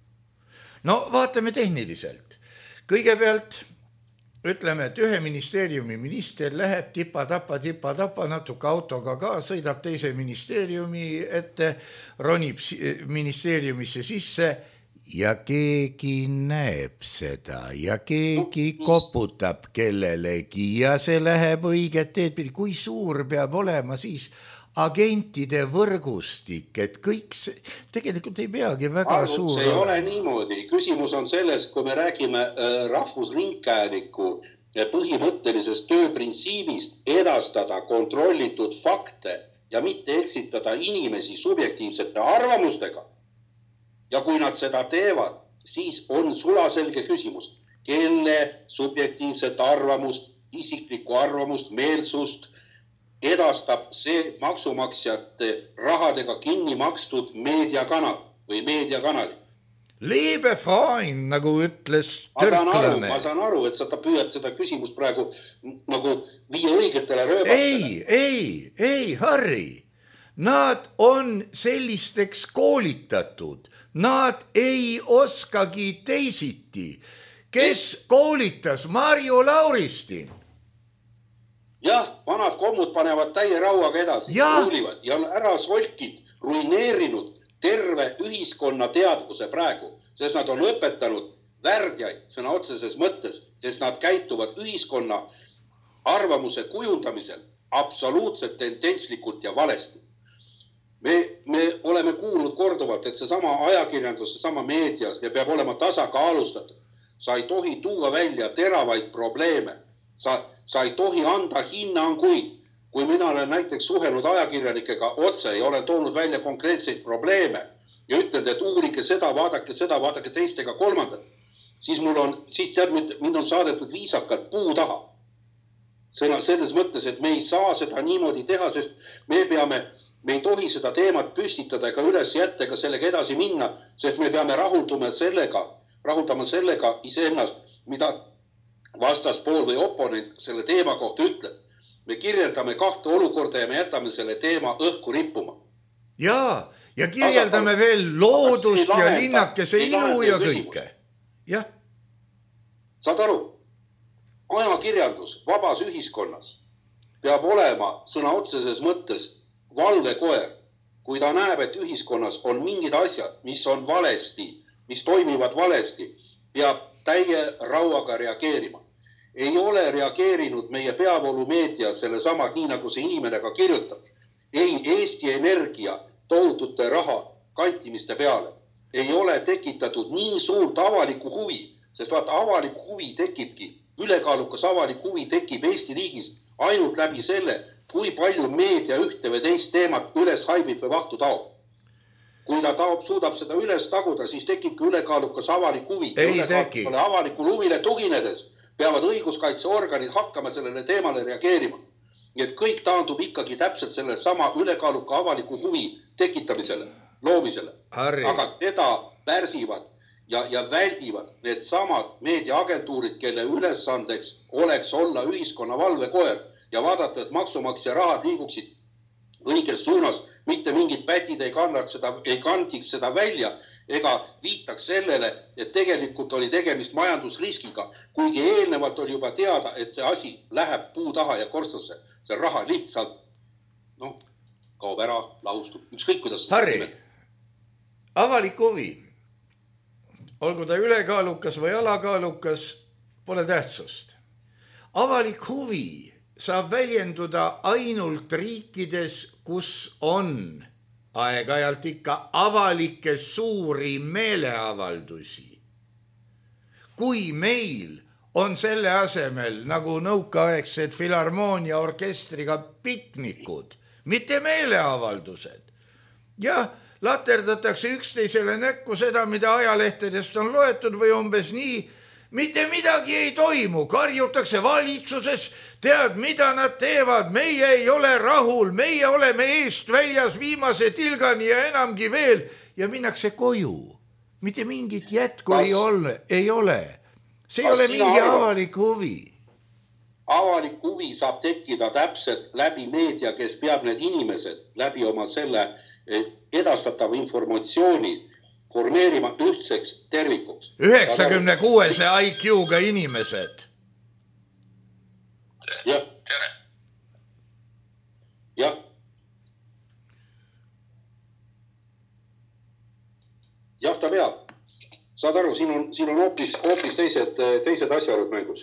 No vaatame tehniliselt. Kõigepealt ütleme, et ühe ministeeriumi minister läheb tipa-tapa, natuke autoga ka, sõidab teise ministeeriumi ette, ronib ministeeriumisse sisse ja keegi näeb seda ja keegi koputab kellelegi ja see läheb õiget teed. Kui suur peab olema siis agentide võrgustik, et kõik see tegelikult ei peagi väga suur. See ei ole niimoodi. Küsimus on selles, kui me räägime Rahvusringhäälingu põhimõttelisest tööprintsiibist edastada kontrollitud fakte ja mitte eksitada inimesi subjektiivsete arvamustega. Ja kui nad seda teevad, siis on sulaselge küsimus, kelle subjektiivset arvamust, isiklikku arvamust, meelsust edastab see maksumaksjate rahadega kinni makstud meediakanal või meediakanali. Liebe Freund, nagu ütles türklane. Ma saan aru, et sa püüad seda küsimust praegu nagu viia õigetele rööbastele. Ei, Harri. Nad on sellisteks koolitatud. Nad ei oskagi teisiti. Kes koolitas Marju Lauristin? Jah, vanad kommud panevad täie rauaga edasi. Kuulivad ja ära solkid, ruineerinud terve ühiskonna teadvuse praegu, sest nad on õpetanud värdjaid sõna otseses mõttes, sest nad käituvad ühiskonna arvamuse kujundamisel absoluutselt tendentslikult ja valesti. Me oleme kuulnud korduvalt, et see sama ajakirjandus, see sama meedias ja peab olema tasakaalustatud. Sa ei tohi tuua välja teravaid probleeme. Sa ei tohi anda hinnanguid. Kui mina olen näiteks suhelnud ajakirjanikega otse ja olen toonud välja konkreetseid probleeme ja ütlen, et uurike seda, vaadake teistega kolmandat, siis mind on saadetud viisakalt puu taha. Selles mõttes, et me ei saa seda niimoodi teha, sest me ei tohi seda teemat püstitada ega üles jätta ega sellega edasi minna, sest me peame rahuldama sellega iseennast, mida vastaspool või oponent selle teema kohta ütleb. Me kirjeldame kahte olukorda ja me jätame selle teema õhku rippuma. Ja kirjeldame veel loodust ja linnakese ilu ja kõike. Jah. Saad aru? Ajakirjandus vabas ühiskonnas peab olema sõna otseses mõttes valvekoer, kui ta näeb, et ühiskonnas on mingid asjad, mis on valesti, mis toimivad valesti, peab täie rauaga reageerima. Ei ole reageerinud meie peavoolumeedia selle sama, nii nagu see inimene ka kirjutab. Ei Eesti Energia tohutute raha kantimiste peale. Ei ole tekitatud nii suurt avaliku huvi, sest vaata avaliku huvi tekibki, ülekaalukas avaliku huvi tekib Eesti riigis ainult läbi selle, kui palju meedia ühte või teist teemat üles haibib või vahtu taob. Kui ta suudab seda üles taguda, siis tekibki ülekaalukas avalik huvi. Avalikul huvile tuginedes peavad õiguskaitseorganid hakkama sellele teemale reageerima. Nii et kõik taandub ikkagi täpselt selle sama ülekaaluka avaliku huvi tekitamisele, loomisele. Aga teda pärsivad ja väldivad need samad meediaagentuurid, kelle ülesandeks oleks olla ühiskonna valvekoer ja vaadata, et maksumaksja rahad liiguksid õiges suunas, mitte mingid pätid ei kandiks seda välja ega viitaks sellele, et tegelikult oli tegemist majandusriskiga, kuigi eelnevalt oli juba teada, et see asi läheb puu taha ja korstasse. See raha lihtsalt kaob ära, lahustub. Ükskõik, kuidas Harri, avalik huvi, olgu ta ülekaalukas või alakaalukas, pole tähtsust. Avalik huvi saab väljenduda ainult riikides, kus on aeg-ajalt ikka avalikke suuri meeleavaldusi. Kui meil on selle asemel nagu nõukaaegsed filharmoonia orkestriga piknikud, mitte meeleavaldused. Ja laterdatakse üksteisele näkku seda, mida ajalehtedest on loetud või umbes nii, mitte midagi ei toimu, karjutakse valitsuses, tead, mida nad teevad, meie ei ole rahul, meie oleme eest väljas viimase tilgani ja enamgi veel ja minnakse koju. Mitte mingit jätku ei ole. See ei ole mingi avalik huvi. Avalik huvi saab tekkida täpselt läbi meedia, kes peab need inimesed läbi oma selle edastatava informatsiooni formeerima ühtseks tervikuks. 96 IQ-ga inimesed. Jah. Jah. Jah, ta peab. Saad aru, siin on hoopis teised asjaolud mängus.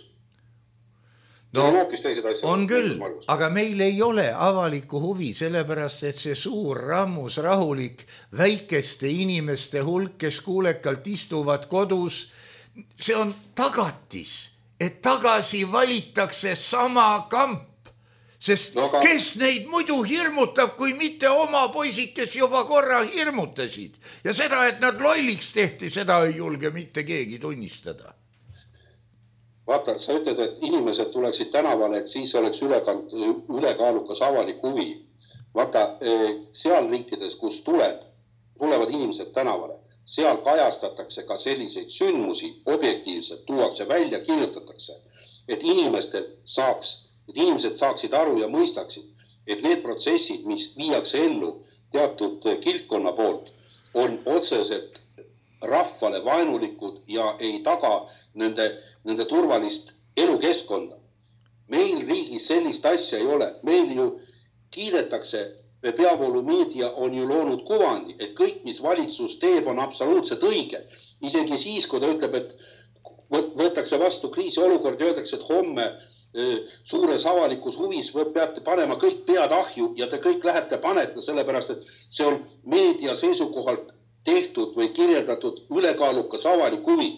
On küll, aga meil ei ole avalikku huvi, sellepärast, et see suur rammus rahulik väikeste inimeste hulk, kes kuulekalt istuvad kodus, see on tagatis, et tagasi valitakse sama kamp. Sest kes neid muidu hirmutab, kui mitte oma poisid, kes juba korra hirmutasid. Ja seda, et nad lolliks tehti, seda ei julge mitte keegi tunnistada. Vaata, sa ütled, et inimesed tuleksid tänavale, et siis oleks ülekaalukas avalik huvi. Vaata, seal riikides, kus tulevad inimesed tänavale, seal kajastatakse ka selliseid sündmusi, objektiivselt tuuakse välja, kirjutatakse, et inimesed saaksid aru ja mõistaksid, et need protsessid, mis viiakse ellu teatud kildkonna poolt, on otseselt rahvale vaenulikud ja ei taga nende turvalist elukeskkonda. Meil riigis sellist asja ei ole. Meil ju kiidetakse, peavoolumeedia on ju loonud kuvandi, et kõik, mis valitsus teeb, on absoluutselt õige. Isegi siis, kui ta ütleb, et võetakse vastu kriisiolukord ja öeldakse, et homme suures avalikus huvis peate panema kõik pead ahju ja te kõik lähete panete, sellepärast, et see on meedia seisukohalt tehtud või kirjeldatud ülekaalukas avalik huvi.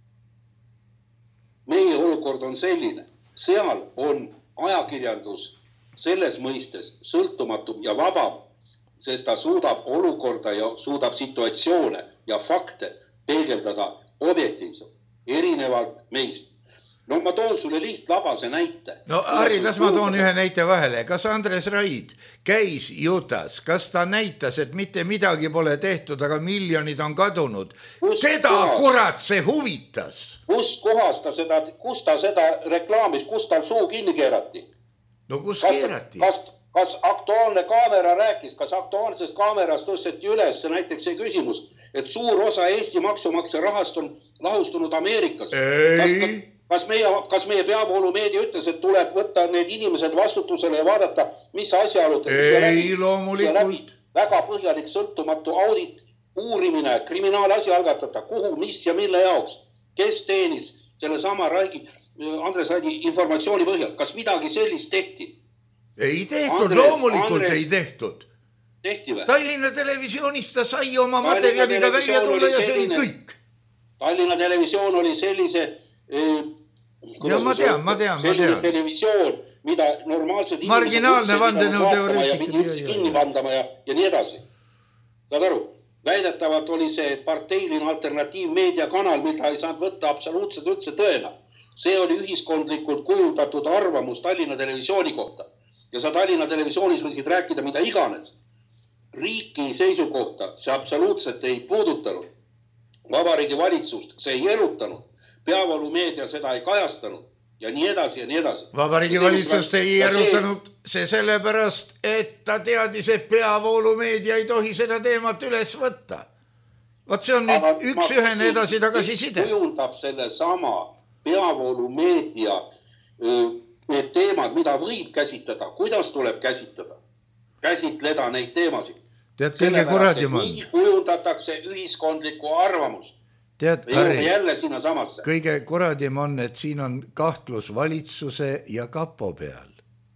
Meie olukord on selline. Seal on ajakirjandus selles mõistes sõltumatum ja vabam, sest ta suudab olukorda ja suudab situatsioone ja fakte peegeldada objektiivselt, erinevalt meist. No ma toon sulle lihtlabase näite. No Harri, las ma toon ühe näite vahele. Kas Andres Raid käis Jutas? Kas ta näitas, et mitte midagi pole tehtud, aga miljonid on kadunud? Keda kurat see huvitas? Kus ta seda reklaamis, kus tal suu kinni keerati? No kus keerati? Kas aktuaalne kaamera rääkis, kas aktuaalsest kaamerast tõsteti üles näiteks see küsimus, et suur osa Eesti maksumaksja rahast on lahustunud Ameerikas? Kas meie peavoolumeedia ütles, et tuleb võtta need inimesed vastutusele ja vaadata, mis asjaolud? Ei, loomulikult. Väga põhjalik sõltumatu audit, uurimine, kriminaalasi algatada, kuhu, mis ja mille jaoks, kes teenis selle sama Andres Raidi informatsiooni põhjal. Kas midagi sellist tehti? Ei tehtud, loomulikult ei tehtud. Tehti või? Tallinna Televisioonis ta sai oma materjaliga välja tulla ja see oli kõik. Tallinna Televisioon oli sellise... Ja ma tean. Selline televisioon, mida normaalsed marginaalne vandenõuteoreetik ja pidi kinni pandama ja nii edasi. Saad aru? Väidetavalt oli see parteiline alternatiivmeediakanal, mida ei saanud võtta absoluutselt üldse tõena. See oli ühiskondlikult kujundatud arvamus Tallinna Televisiooni kohta. Ja sa Tallinna Televisioonis võisid rääkida mida iganes. Riiki seisukohta see absoluutselt ei puudutanud. Vabariigi valitsust see ei erutanud. Peavoolumeedia seda ei kajastanud ja nii edasi ja nii edasi. Vabariigi valitsust ei erutanud see sellepärast, et ta teadis, et peavoolumeedia ei tohi seda teemat üles võtta. Vaat see on nüüd ühene edasi tagasi side. Kujundab selle sama peavoolumeedia need teemad, mida võib käsitleda, kuidas tuleb käsitleda neid teemasid. Tead, kõige kuradim on. Nii kujundatakse ühiskondlikku arvamust. Tead, Harri, jälle sinna samasse. Kõige kuradim on, et siin on kahtlus valitsuse ja kapo peal.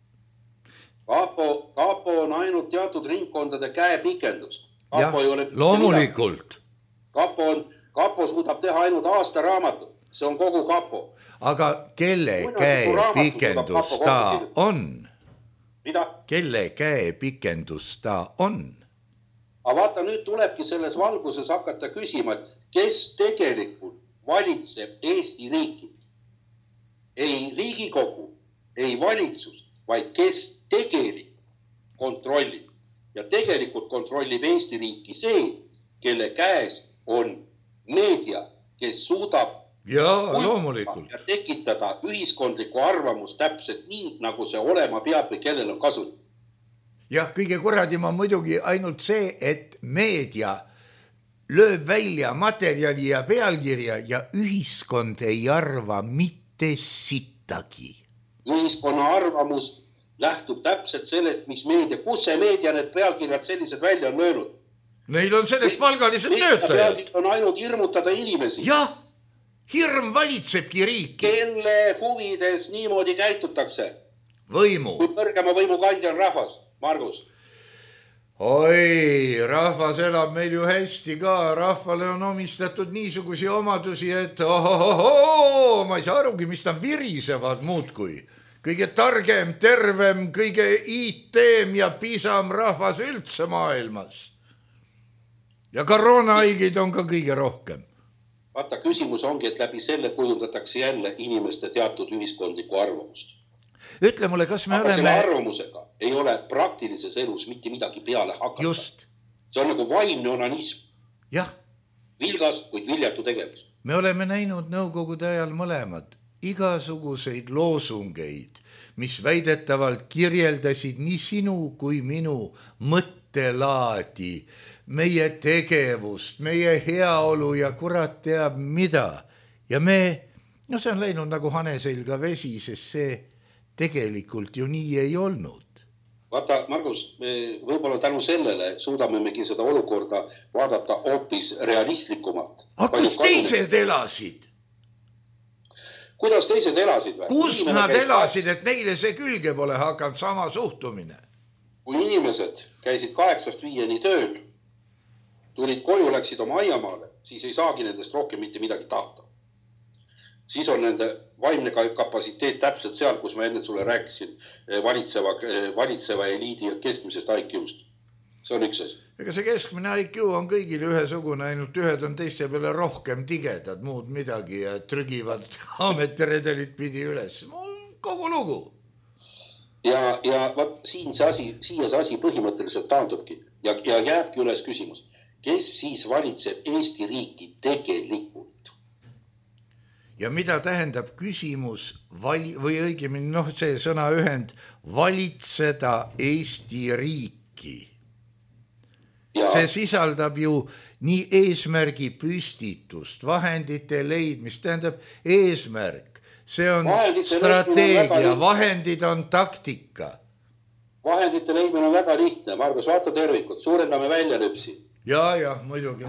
Kapo on ainult teatud ringkondade käepikendus. Jah, loomulikult. Kapo suudab teha ainult aastaraamatut. See on kogu kapo. Aga kelle käepikendus ta on? Mida? Kelle käepikendus ta on? Aga vaata, nüüd tulebki selles valguses hakata küsima, et kes tegelikult valitseb Eesti riiki. Ei Riigikogu, ei valitsus, vaid kes tegelikult kontrollib. Ja tegelikult kontrollib Eesti riiki see, kelle käes on meedia, kes suudab loomulikult ja tekitada ühiskondlikku arvamust täpselt nii, nagu see olema peab või kellel on kasu. Jah, kõige kuradim on muidugi ainult see, et meedia lööb välja materjali ja pealkirja ja ühiskond ei arva mitte sittagi. Ühiskonna arvamus lähtub täpselt sellest, mis meedia, kus see meedia need pealkirjad sellised välja on löönud. Neil on selleks palgalised töötajad. On ainult hirmutada inimesi. Jah, hirm valitsebki riiki. Kelle huvides niimoodi käitutakse? Võimu. Kui kõrgema võimu kandja on rahvas? Margus. Oi, rahvas elab meil ju hästi ka. Rahvale on omistatud niisugusi omadusi, et ma ei saa arugi, mis ta virisevad muudkui. kõige targem, tervem, kõige IT-m ja pisam rahvas üldse maailmas. Ja koroonahaigeid on ka kõige rohkem. Vaata, küsimus ongi, et läbi selle kujundatakse jälle inimeste teatud ühiskondlikku arvamust. Ütle mulle, kas me Aga oleme... selle arvamusega ei ole praktilises elus mitte midagi peale hakata. Just. See on nagu vaimne onanism. Jah. Vilgas, kuid viljatu tegevus. Me oleme näinud nõukogude ajal mõlemad igasuguseid loosungeid, mis väidetavalt kirjeldasid nii sinu kui minu mõttelaadi, meie tegevust, meie heaolu ja kurat teab mida. Ja see on läinud nagu hane selga vesi, sest see tegelikult ju nii ei olnud. Vaata, Margus, võib-olla tänu sellele suudame megi seda olukorda vaadata hoopis realistlikumalt. Aga kus teised elasid? Kuidas teised elasid? Kus nad elasid, et neile see külge pole hakanud sama suhtumine? Kui inimesed käisid 8-5 tööl, tulid koju, läksid oma aiamaale, siis ei saagi nendest rohkem mitte midagi tahta. Siis on nende vaimne kapatsiteet täpselt seal, kus ma enne sulle rääkisin valitseva eliidi ja keskmisest IQ-st. See on üks asi. Ega see keskmine IQ on kõigil ühesugune, ainult ühed on teiste peale rohkem tigedad, muud midagi ja trügivad ametiredelit pidi üles. Kogu lugu. Ja vaat siia see asi põhimõtteliselt taandubki ja jääbki üles küsimus. Kes siis valitseb Eesti riiki tegelikult? Ja mida tähendab küsimus või õigemini see sõnaühend valitseda Eesti riiki? See sisaldab ju nii eesmärgi püstitust, vahendite leidmist, tähendab eesmärk. See on strateegia, vahendid on taktika. Vahendite leidmine on väga lihtne, Margus, vaata tervikut, suurendame väljalüpsi. Ja, muidugi.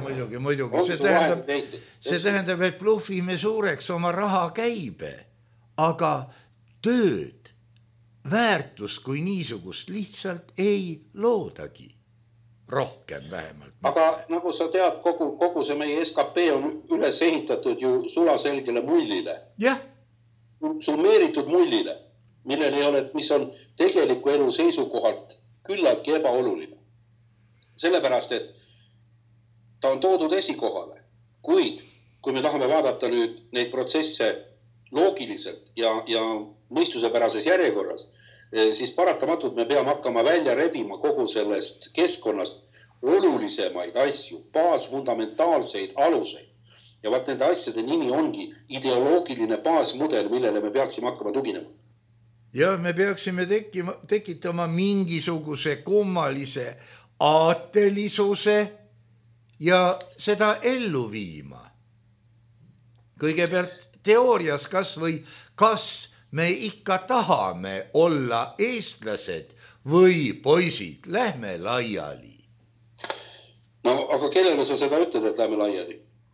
See tähendab, et bluffime suureks oma raha käibe, aga tööd, väärtust kui niisugust lihtsalt ei loodagi. Rohkem vähemalt. Aga nagu sa tead, kogu see meie SKP on üles ehitatud ju sulaselgele mullile. Jah. Summeeritud mullile, mis on tegeliku elu seisukohalt küllaltki ebaoluline. Sellepärast, et ta on toodud esikohale, kuid kui me tahame vaadata nüüd neid protsesse loogiliselt ja mõistusepärases järjekorras, siis paratamatult me peame hakkama välja rebima kogu sellest keskkonnast olulisemaid asju, baasfundamentaalseid aluseid. Ja vaat nende asjade nimi ongi ideoloogiline baasmudel, millele me peaksime hakkama tuginema. Ja me peaksime tekitama mingisuguse kummalise aatelisuse ja seda ellu viima. Kõigepealt teoorias kas me ikka tahame olla eestlased või poisid, lähme laiali. No, aga kellele sa seda ütled, et lähme laiali?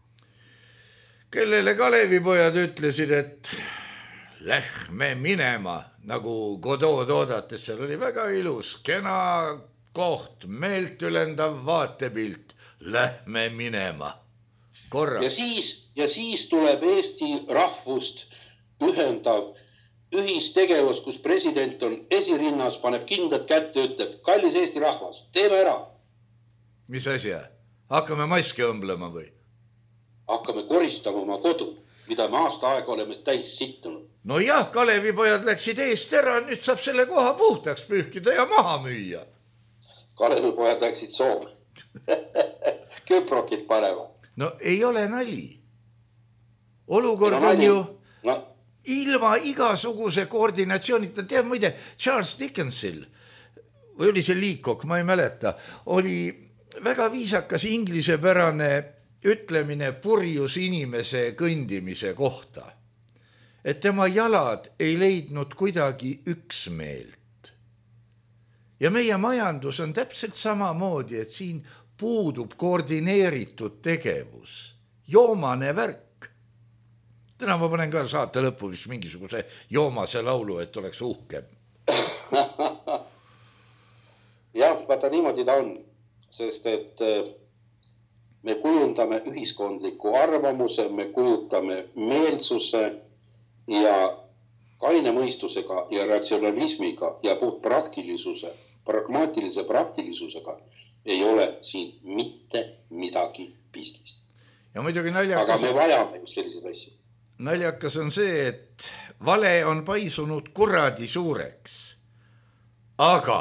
Kellele Kalevipojad ütlesid, et lähme minema, nagu Godot toodates, seal oli väga ilus, kena koht, meelt ülendav vaatepilt. Lähme minema. Korra. Ja siis tuleb Eesti rahvust ühendav ühistegevus, kus president on esirinnas, paneb kindlad kätte ja ütleb, kallis Eesti rahvas, teeme ära. Mis asja? Hakkame maske õmblema või? Hakkame koristama oma kodu, mida me aasta aega oleme täis sittunud. No jah, Kalevipojad läksid eest ära, nüüd saab selle koha puhtaks pühkida ja maha müüa. Kalevipojad läksid Soome. Köprokid panema. No ei ole nali. Olukord on ju ilma igasuguse koordinatsioonita. Tead muide, Charles Dickensil, või oli see Leacock, ma ei mäleta, oli väga viisakas inglisepärane ütlemine purjus inimese kõndimise kohta. Et tema jalad ei leidnud kuidagi üksmeelt. Ja meie majandus on täpselt samamoodi, et siin puudub koordineeritud tegevus. Joomane värk. Täna ma panen ka saate lõppu vist mingisuguse joomase laulu, et oleks uhkem. Jah, vaata niimoodi ta on, sest et me kujundame ühiskondliku arvamuse, me kujutame meelsuse ja kaine mõistusega ja ratsionalismiga ja puht pragmaatilise praktilisusega ei ole siin mitte midagi pistmist. Ja muidugi naljakas... Aga me vajame just selliseid asju. Naljakas on see, et vale on paisunud kuradi suureks, aga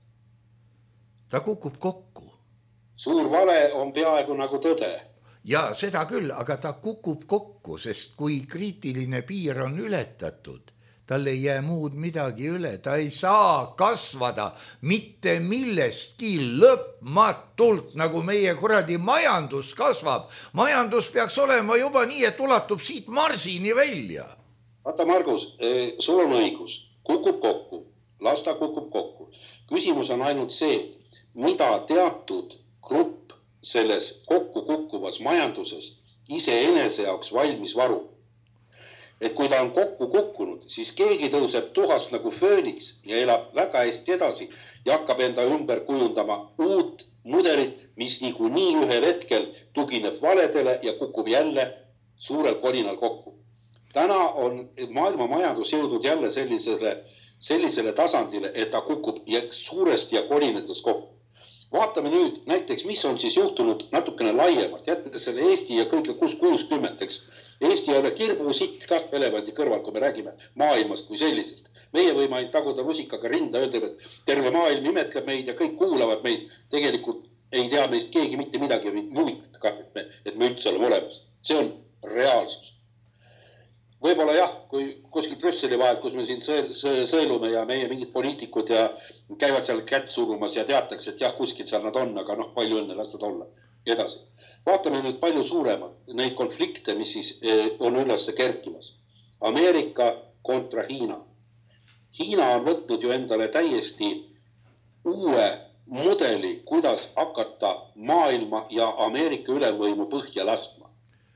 ta kukub kokku. Suur vale on peaaegu nagu tõde. Ja seda küll, aga ta kukub kokku, sest kui kriitiline piir on ületatud, tal ei jää muud midagi üle. Ta ei saa kasvada mitte millestki lõpmatult, nagu meie kuradi majandus kasvab. Majandus peaks olema juba nii, et ulatub siit Marsini välja. Vaata, Margus, sul on õigus. Kukub kokku. Las ta kukub kokku. Küsimus on ainult see, mida teatud grupp selles kokku kukkuvas majanduses iseenese jaoks valmis varu. Et kui ta on kokku kukkunud, siis keegi tõuseb tuhast nagu fööniks ja elab väga hästi edasi ja hakkab enda ümber kujundama uut mudelit, mis niikuinii ühel hetkel tugineb valedele ja kukub jälle suurel kolinal kokku. Täna on maailma majandus jõudnud jälle sellisele tasandile, et ta kukub suuresti ja kolinades kokku. Vaatame nüüd näiteks, mis on siis juhtunud natukene laiemalt, jättes selle Eesti ja kõige 60, eks. Eesti ei ole kirbusitt ka elevandi kõrval, kui me räägime maailmast kui sellisest. Meie võime ainult taguda rusikaga rinda, öelda, et terve maailm imetleb meid ja kõik kuulavad meid. Tegelikult ei tea meist keegi mitte midagi juhitud ka, et me üldse oleme olemas. See on reaalsus. Võib-olla jah, kui kuskil Brüsseli vahel, kus me siin sõelume ja meie mingid poliitikud ja käivad seal kätt surumas ja teatakse, et jah, kuskil seal nad on, aga palju õnne lastad olla. Edasi. Vaatame nüüd palju suurema neid konflikte, mis siis on üles kerkimas. Ameerika kontra Hiina. Hiina on võtnud ju endale täiesti uue mudeli, kuidas hakata maailma ja Ameerika ülemvõimu põhja lastma.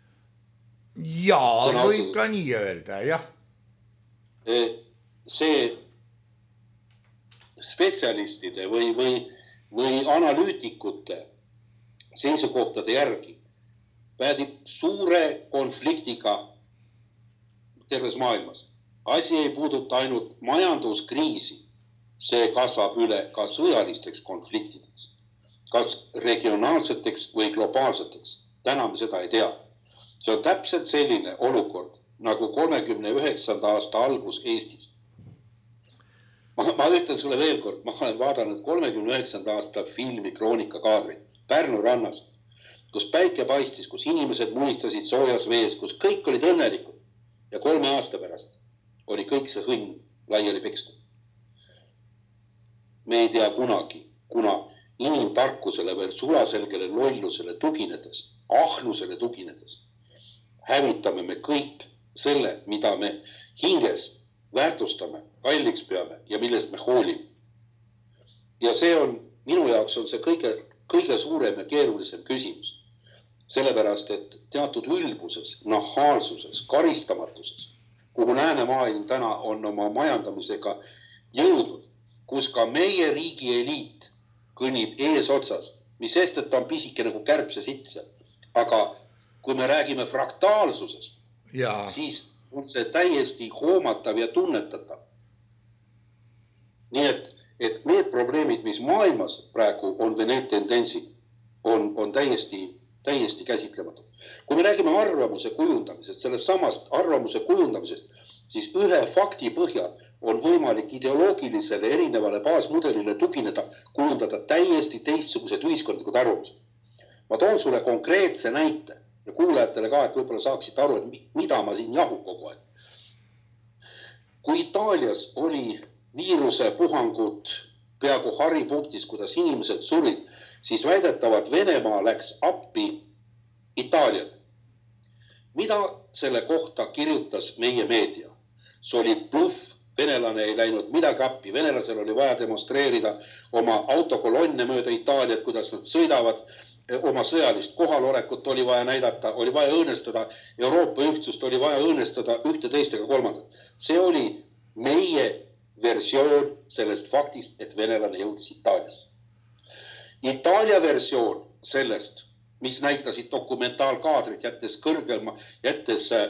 Jaa, võib ka nii öelda, jah. See spetsialistide või analüütikute seisukohtade järgi päädib suure konfliktiga terves maailmas. Asi ei puuduta ainult majanduskriisi, see kasvab üle ka sõjalisteks konfliktideks, kas regionaalseteks või globaalseteks. Täna me seda ei tea. See on täpselt selline olukord nagu 39. aasta algus Eestis. Ma ütlen sulle veel kord, ma olen vaadanud 39. aasta filmi Kroonika kaadrit Pärnu rannast, kus päike paistis, kus inimesed munistasid soojas vees, kus kõik olid õnnelikud ja 3 aasta pärast oli kõik see hõnn laiali pekstud. Me ei tea kunagi, kuna inimtarkusele või sulaselgele lollusele tuginedes, ahnusele tuginedes, hävitame me kõik selle, mida me hinges väärtustame, kalliks peame ja millest me hoolime. Ja see on, minu jaoks on see kõige suurem ja keerulisem küsimus. Sellepärast, et teatud ülbuses, nahaalsuses, karistamatuses, kuhu läänemaailm täna on oma majandamisega jõudnud, kus ka meie riigi eliit kõnnib eesotsas, mis sest, et ta on pisike nagu kärbse sitse. Aga kui me räägime fraktaalsusest, siis on see täiesti hoomatav ja tunnetatav. Nii et need probleemid, mis maailmas praegu on või need tendentsid, on täiesti käsitlematud. Kui me räägime arvamuse kujundamisest, sellest samast arvamuse kujundamisest, siis ühe fakti põhjal on võimalik ideoloogilisele erinevale baasmudelile tugineda, kujundada täiesti teistsugused ühiskondlikud arvamused. Ma toon sulle konkreetse näite ja kuulajatele ka, et võib-olla saaksid aru, et mida ma siin jahu kogu aeg. Kui Itaalias oli viiruse puhangud peaaegu haripunktis, kuidas inimesed surid, siis väidetavad Venemaa läks appi Itaaliale. Mida selle kohta kirjutas meie meedia? See oli bluff, venelane ei läinud midagi appi, venelasel oli vaja demonstreerida oma autokolonne mööda Itaaliat, kuidas nad sõidavad, oma sõjalist kohalolekut oli vaja näidata, oli vaja õõnestada Euroopa ühtsust, oli vaja õõnestada ühte, teist ega kolmandat. See oli meie versioon sellest faktist, et venelane jõudis Itaaliasse. Itaalia versioon sellest, mis näitasid dokumentaalkaadrit, jättes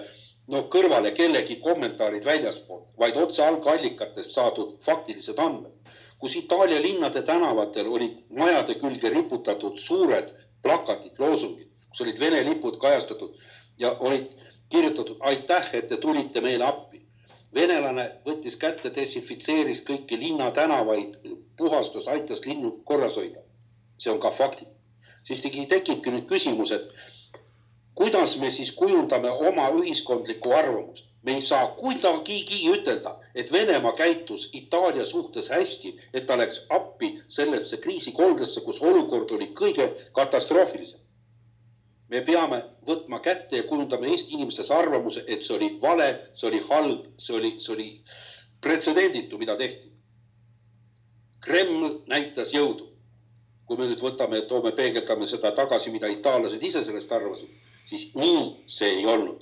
kõrvale kellegi kommentaarid väljaspoolt, vaid otse algallikatest saadud faktilised andmed, kus Itaalia linnade tänavatel olid majade külge riputatud suured plakatid, loosungid, kus olid Vene lipud kajastatud ja olid kirjutatud aitäh, et te tulite meile appi. Venelane võttis kätte, desinfitseeris kõiki linna tänavaid, puhastas, aitas linnu korras hoida. See on ka faktid. Siis tekibki nüüd küsimus, et kuidas me siis kujundame oma ühiskondlikku arvamust? Me ei saa kuidagigi ütelda, et Venemaa käitus Itaalia suhtes hästi, et ta läks appi sellesse kriisikoldesse, kus olukord oli kõige katastroofilisem. Me peame võtma kätte ja kujundame Eesti inimestes arvamuse, et see oli vale, see oli halb, see oli pretsedenditu, mida tehti. Kreml näitas jõudu. Kui me nüüd võtame, et toome peegeldame seda tagasi, mida itaallased ise sellest arvasid, siis nii see ei olnud.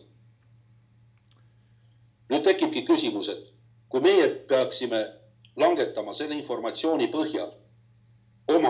Nüüd tekibki küsimus, et kui meie peaksime langetama selle informatsiooni põhjal oma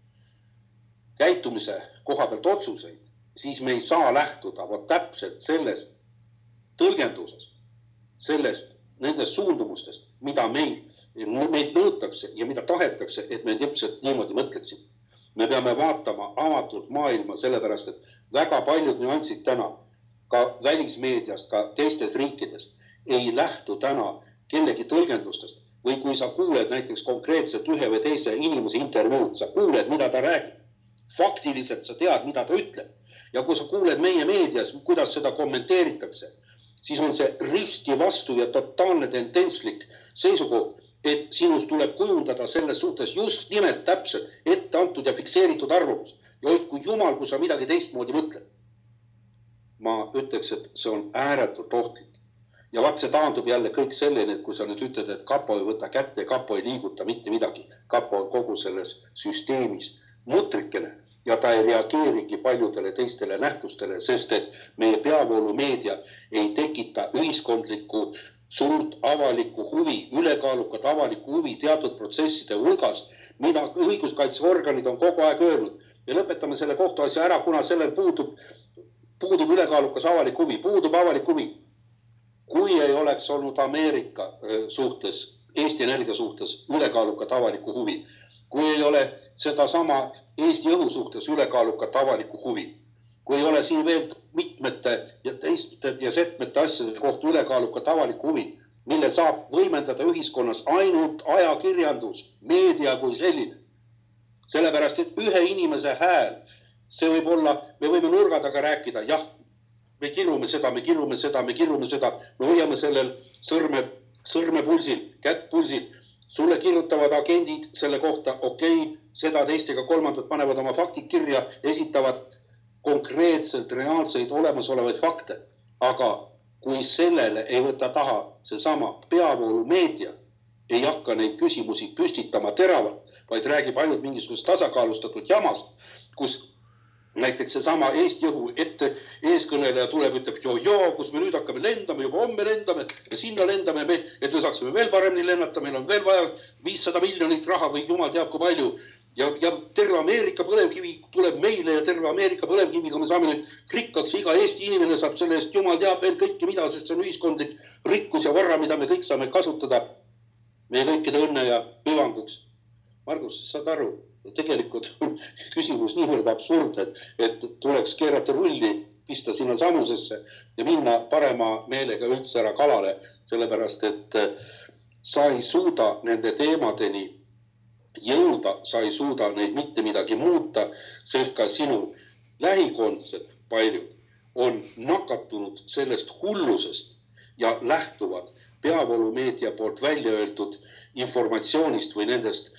käitumise koha pealt otsuseid, siis me ei saa lähtuda täpselt sellest tõlgendusest, sellest nendest suundumustest, mida meid nõutakse ja mida tahetakse, et me täpselt niimoodi mõtleksime. Me peame vaatama avatult maailma, sellepärast, et väga paljud nüansid täna, ka välismeediast, ka teistest riikidest, ei lähtu täna kellegi tõlgendustest. Või kui sa kuuled näiteks konkreetselt ühe või teise inimese intervjuud, sa kuuled, mida ta räägib. Faktiliselt sa tead, mida ta ütleb. Ja kui sa kuuled meie meedias, kuidas seda kommenteeritakse, siis on see risti vastu ja totaalne tendentslik seisukoht, et sinust tuleb kujundada selles suhtes just nimelt täpselt ette antud ja fikseeritud arvamus. Ja kui jumal, kui sa midagi teistmoodi mõtled. Ma ütleks, et see on ääretult ohtlik. Ja vaat see taandub jälle kõik selleni, et kui sa nüüd ütled, et kapo ei võta kätte, kapo ei liiguta mitte midagi. Kapo on kogu selles süsteemis mutrikene ja ta ei reageerigi paljudele teistele nähtustele, sest et meie peavoolumeedia ei tekita ühiskondlikku suurt avalikku huvi, ülekaalukat avalikku huvi teatud protsesside hulgas, mida õiguskaitseorganid on kogu aeg öelnud. Me lõpetame selle kohtuasja ära, kuna sellel puudub ülekaalukas avalik huvi, puudub avalik huvi. Kui ei oleks olnud Ameerika suhtes, Eesti Energia suhtes ülekaalukat avaliku huvi, kui ei ole seda sama Eesti õhu suhtes ülekaalukat avaliku huvi, kui ei ole siin veel mitmete ja teiste ja setmete asjade kohta ülekaalukat avaliku huvi, mille saab võimendada ühiskonnas ainult ajakirjandus, meedia kui selline. Sellepärast, et ühe inimese hääl, see võib olla, me võime nurga taga rääkida, jah, me kirume seda, me hoiame sellel sõrme pulsil, kätt pulsil, sulle kirjutavad agendid selle kohta, okei, seda teistega kolmandat panevad oma faktid kirja, esitavad konkreetselt reaalseid olemasolevaid fakte, aga kui sellele ei võta taha seesama peavoolumeedia, ei hakka neid küsimusi püstitama teravalt, vaid räägib ainult mingisugust tasakaalustatud jamast, kus näiteks seesama Eesti õhu eeskõneleja tuleb, ütleb, kus me nüüd hakkame lendame, juba homme lendame ja sinna lendame, et me saaksime veel paremini lennata, meil on veel vaja 500 miljonit raha või jumal teab kui palju. Ja terve Ameerika põlevkivi tuleb meile ja terve Ameerika põlevkiviga me saame nüüd rikkaks ja iga Eesti inimene saab selle eest jumal teab veel kõike mida, sest see on ühiskondlik rikkus ja varra, mida me kõik saame kasutada meie kõikide õnne ja hüvanguks. Margus, saad aru, tegelikult on küsimus niivõrd absurd, et tuleks keerata rulli, pista sinna samusesse ja minna parema meelega üldse ära kalale, sellepärast, et sa ei suuda nende teemadeni jõuda, sa ei suuda neid mitte midagi muuta, sest ka sinu lähikondsed paljud on nakatunud sellest hullusest ja lähtuvad peavoolumeedia poolt välja öeldud informatsioonist või nendest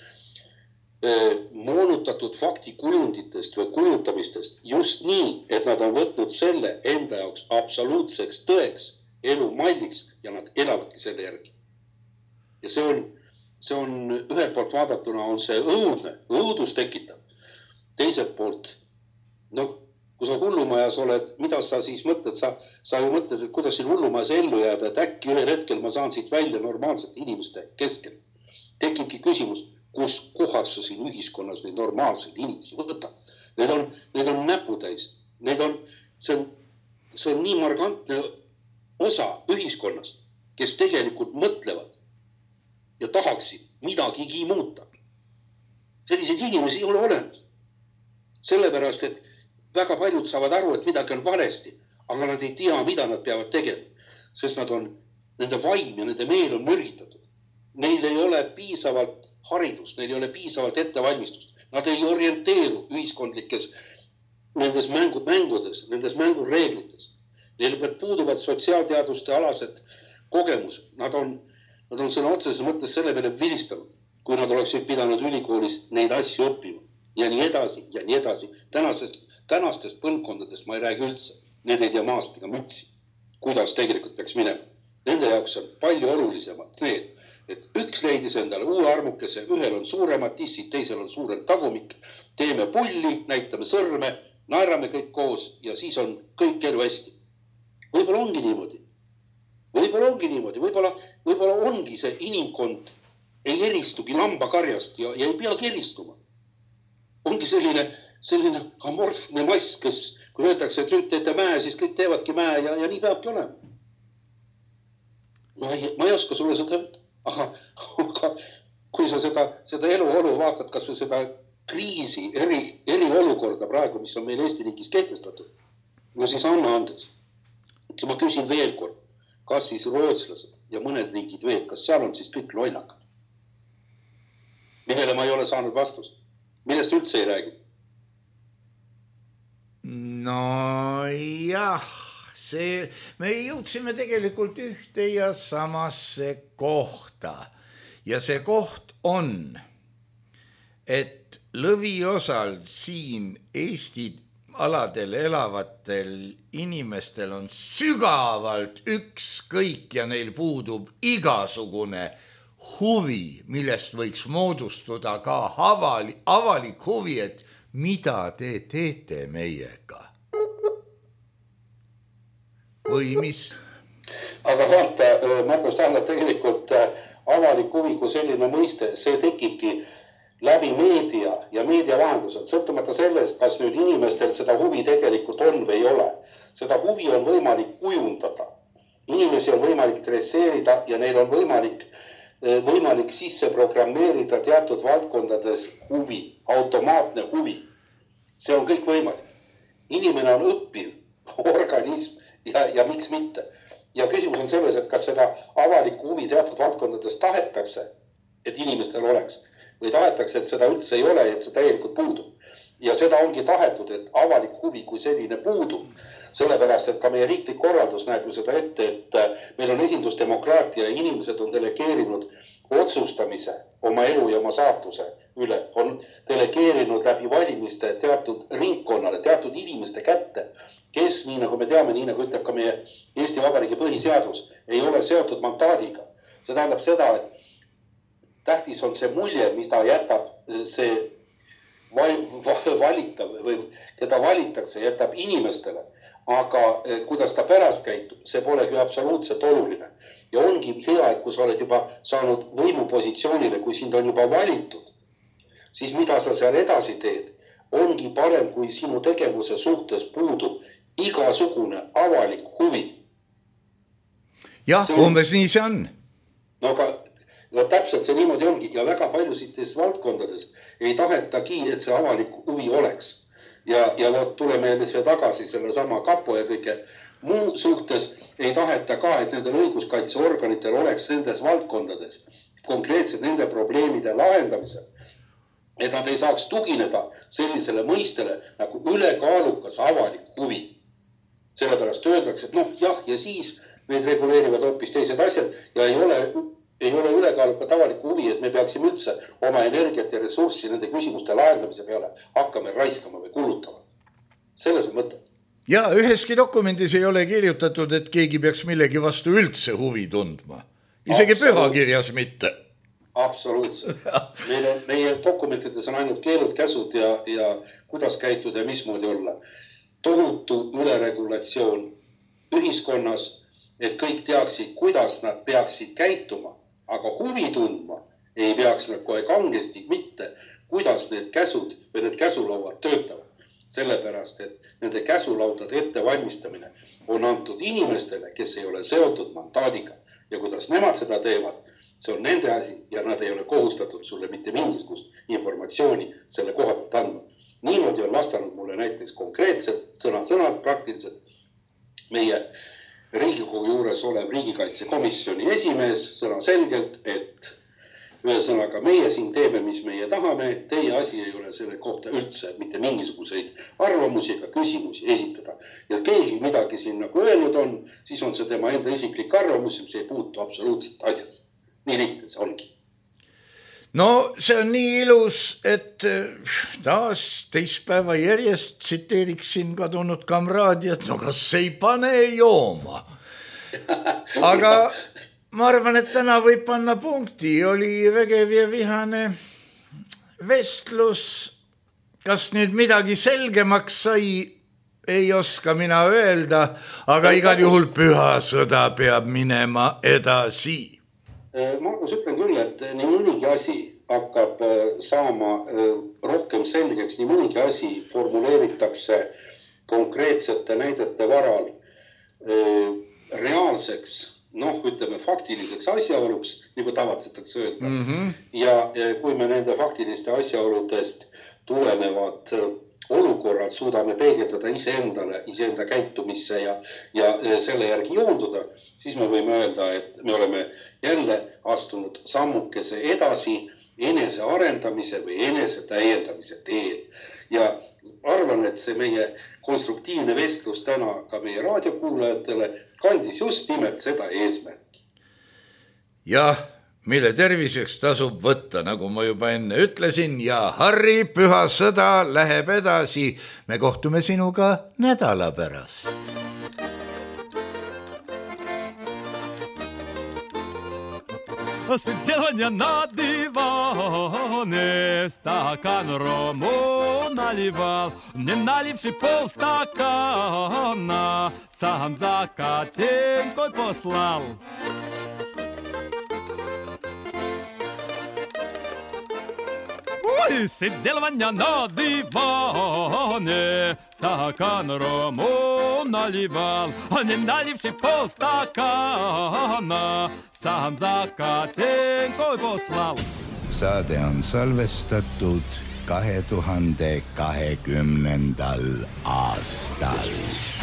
moonutatud faktikujunditest või kujutamistest just nii, et nad on võtnud selle enda jaoks absoluutseks tõeks, elu malliks ja nad elavadki selle järgi. Ja see on ühelt poolt vaadatuna on see õudne, õudus tekitab. Teiselt poolt, kui sa hullumajas oled, mida sa siis mõtled? Sa ju mõtled, et kuidas siin hullumajas ellu jääda, et äkki ühel hetkel ma saan siit välja normaalsete inimeste keskel. Tekibki küsimus, kus kohas sa siin ühiskonnas neid normaalseid inimesi võtad. Need on näputäis. See on nii markantne osa ühiskonnast, kes tegelikult mõtlevad ja tahaksid midagigi muuta. Selliseid inimesi ei ole olemas. Sellepärast, et väga paljud saavad aru, et midagi on valesti, aga nad ei tea, mida nad peavad tegema, sest nende vaim ja nende meel on mürgitatud. Neil ei ole piisavalt haridust, neil ei ole piisavalt ettevalmistust. Nad ei orienteeru ühiskondlikes nendes mängudes, nendes mängureeglites. Neil puuduvad sotsiaalteaduste alased kogemused. Nad on sõna otseses mõttes selle peale vilistanud, kui nad oleksid pidanud ülikoolis neid asju õppima. Ja nii edasi, ja nii edasi. Tänastest põlvkondadest ma ei räägi üldse. Need ei tea maast ega mütsi, kuidas tegelikult peaks minema. Nende jaoks on palju olulisemad need, et üks leidis endale uue armukese, ühel on suuremad tissid, teisel on suurem tagumik, teeme pulli, näitame sõrme, naerame kõik koos ja siis on kõik elu hästi. Võib-olla ongi niimoodi. Võib-olla ongi see inimkond ei eristugi lambakarjast ja ei peagi eristuma. Ongi selline amorfne mass, kes kui öeldakse, et nüüd teete mäe, siis kõik teevadki mäe ja nii peabki olema. Ma ei oska sulle seda öelda, aga kui sa seda eluolu vaatad, kas või seda kriisi, eriolukorda praegu, mis on meil Eesti riigis kehtestatud, no siis anna andes. Ma küsin veel kord, kas siis rootslased ja mõned riigid veel, kas seal on siis kõik loinakad? Millele ma ei ole saanud vastust. Millest üldse ei räägi? No jah, me jõudsime tegelikult ühte ja samasse kohta. Ja see koht on, et lõviosal siin Eesti aladel elavatel inimestel on sügavalt ükskõik ja neil puudub igasugune huvi, millest võiks moodustuda ka avalik huvi, et mida te teete meiega? Või mis? Aga vaata, Margus tähendab tegelikult avalik huvi kui selline mõiste, see tekibki läbi meedia ja meedia vahendused, sõltumata sellest, kas nüüd inimestel seda huvi tegelikult on või ei ole. Seda huvi on võimalik kujundada. Inimesi on võimalik dresseerida ja neil on võimalik sisse programmeerida teatud valdkondades huvi, automaatne huvi. See on kõik võimalik. Inimene on õppiv organism ja miks mitte. Ja küsimus on selles, et kas seda avalikku huvi teatud valdkondades tahetakse, et inimestel oleks, või tahetakse, et seda üldse ei ole, et see täielikult puudub. Ja seda ongi tahetud, et avalik huvi kui selline puudub. Sellepärast, et ka meie riiklik korraldus näeb ju seda ette, et meil on esindusdemokraatia ja inimesed on delegeerinud otsustamise oma elu ja oma saatuse üle. On delegeerinud läbi valimiste teatud ringkonnale, teatud inimeste kätte, kes, nii nagu me teame, nii nagu ütleb ka meie Eesti Vabariigi põhiseadus, ei ole seotud mandaadiga. See tähendab seda, et tähtis on see mulje, mida jätab see valitav või keda valitakse, jätab inimestele. Aga kuidas ta pärast käitub, see polegi absoluutselt oluline. Ja ongi hea, et kui sa oled juba saanud võimupositsioonile, kui sind on juba valitud, siis mida sa seal edasi teed, ongi parem, kui sinu tegevuse suhtes puudub igasugune avalik huvi. Jah, umbes nii see on. No aga täpselt see niimoodi ongi ja väga paljusites valdkondades ei tahetagi, et see avalik huvi oleks. Ja tuleme see tagasi selle sama kapo ja kõige muu suhtes ei taheta ka, et nendel õiguskaitseorganitel oleks nendes valdkondades konkreetselt nende probleemide lahendamisel. Et nad ei saaks tugineda sellisele mõistele nagu ülekaalukas avalik huvi. Sellepärast öeldakse, et jah, ja siis need reguleerivad hoopis teised asjad ja ei ole ülekaalukat avaliku huvi, et me peaksime üldse oma energiat ja ressurssi nende küsimuste lahendamise peale hakkame raiskama või kulutama. Selles on mõte. Ja üheski dokumendis ei ole kirjutatud, et keegi peaks millegi vastu üldse huvi tundma. Isegi pühakirjas mitte. Absoluutselt. Meie dokumentides on ainult keelud, käsud ja kuidas käituda ja mismoodi olla. Tohutu üleregulatsioon ühiskonnas, et kõik teaksid, kuidas nad peaksid käituma, aga huvi tundma ei peaks nad kohe kangesti mitte, kuidas need käsud või need käsulauad töötavad. sellepärast, et nende käsulaudade ettevalmistamine on antud inimestele, kes ei ole seotud mandaadiga ja kuidas nemad seda teevad, see on nende asi ja nad ei ole kohustatud sulle mitte mingisugust informatsiooni selle koha pealt andma. Niimoodi on vastanud mulle näiteks konkreetselt sõnad praktiliselt meie Riigikogu juures olev riigikaitsekomisjoni esimees sõna selgelt, et ühesõnaga meie siin teeme, mis meie tahame, teie asi ei ole selle kohta üldse mitte mingisuguseid arvamusi ega küsimusi esitada. Ja keegi midagi siin nagu öelnud on, siis on see tema enda isiklik arvamus, mis ei puutu absoluutselt asjasse. Nii lihtne see ongi. No see on nii ilus, et taas teispäeva järjest tsiteeriksin kadunud kamraadi, et no kas ei pane jooma. Aga ma arvan, et täna võib panna punkti. Oli vägev ja vihane vestlus. Kas nüüd midagi selgemaks sai, ei oska mina öelda, aga igal juhul püha sõda peab minema edasi. Margus ütlen küll, et nii mõnigi asi hakkab saama rohkem selgeks, nii mõnigi asi formuleeritakse konkreetsete näidete varal reaalseks, ütleme faktiliseks asjaoluks, nagu tavatsetakse öelda. Ja kui me nende faktiliste asjaoludest tulenevad olukorrad suudame peegeldada iseenda käitumisse ja selle järgi joonduda, siis me võime öelda, et me oleme jälle astunud sammukese edasi enese arendamise või enese täiendamise teel. Ja arvan, et see meie konstruktiivne vestlus täna ka meie raadiokuulajatele kandis just nimelt seda eesmärki. Jah, mille terviseks tasub võtta, nagu ma juba enne ütlesin, ja Harri, püha sõda läheb edasi. Me kohtume sinuga nädala pärast. Сидел я на диване, стакан рому наливал, не наливший полстакана, сам за Катенькой послал. Ой, сидел Ваня на диване, стакан рому наливал, не наливший полстакана, saan za Katinkoi poslal. Saade on salvestatud 2020. aastal.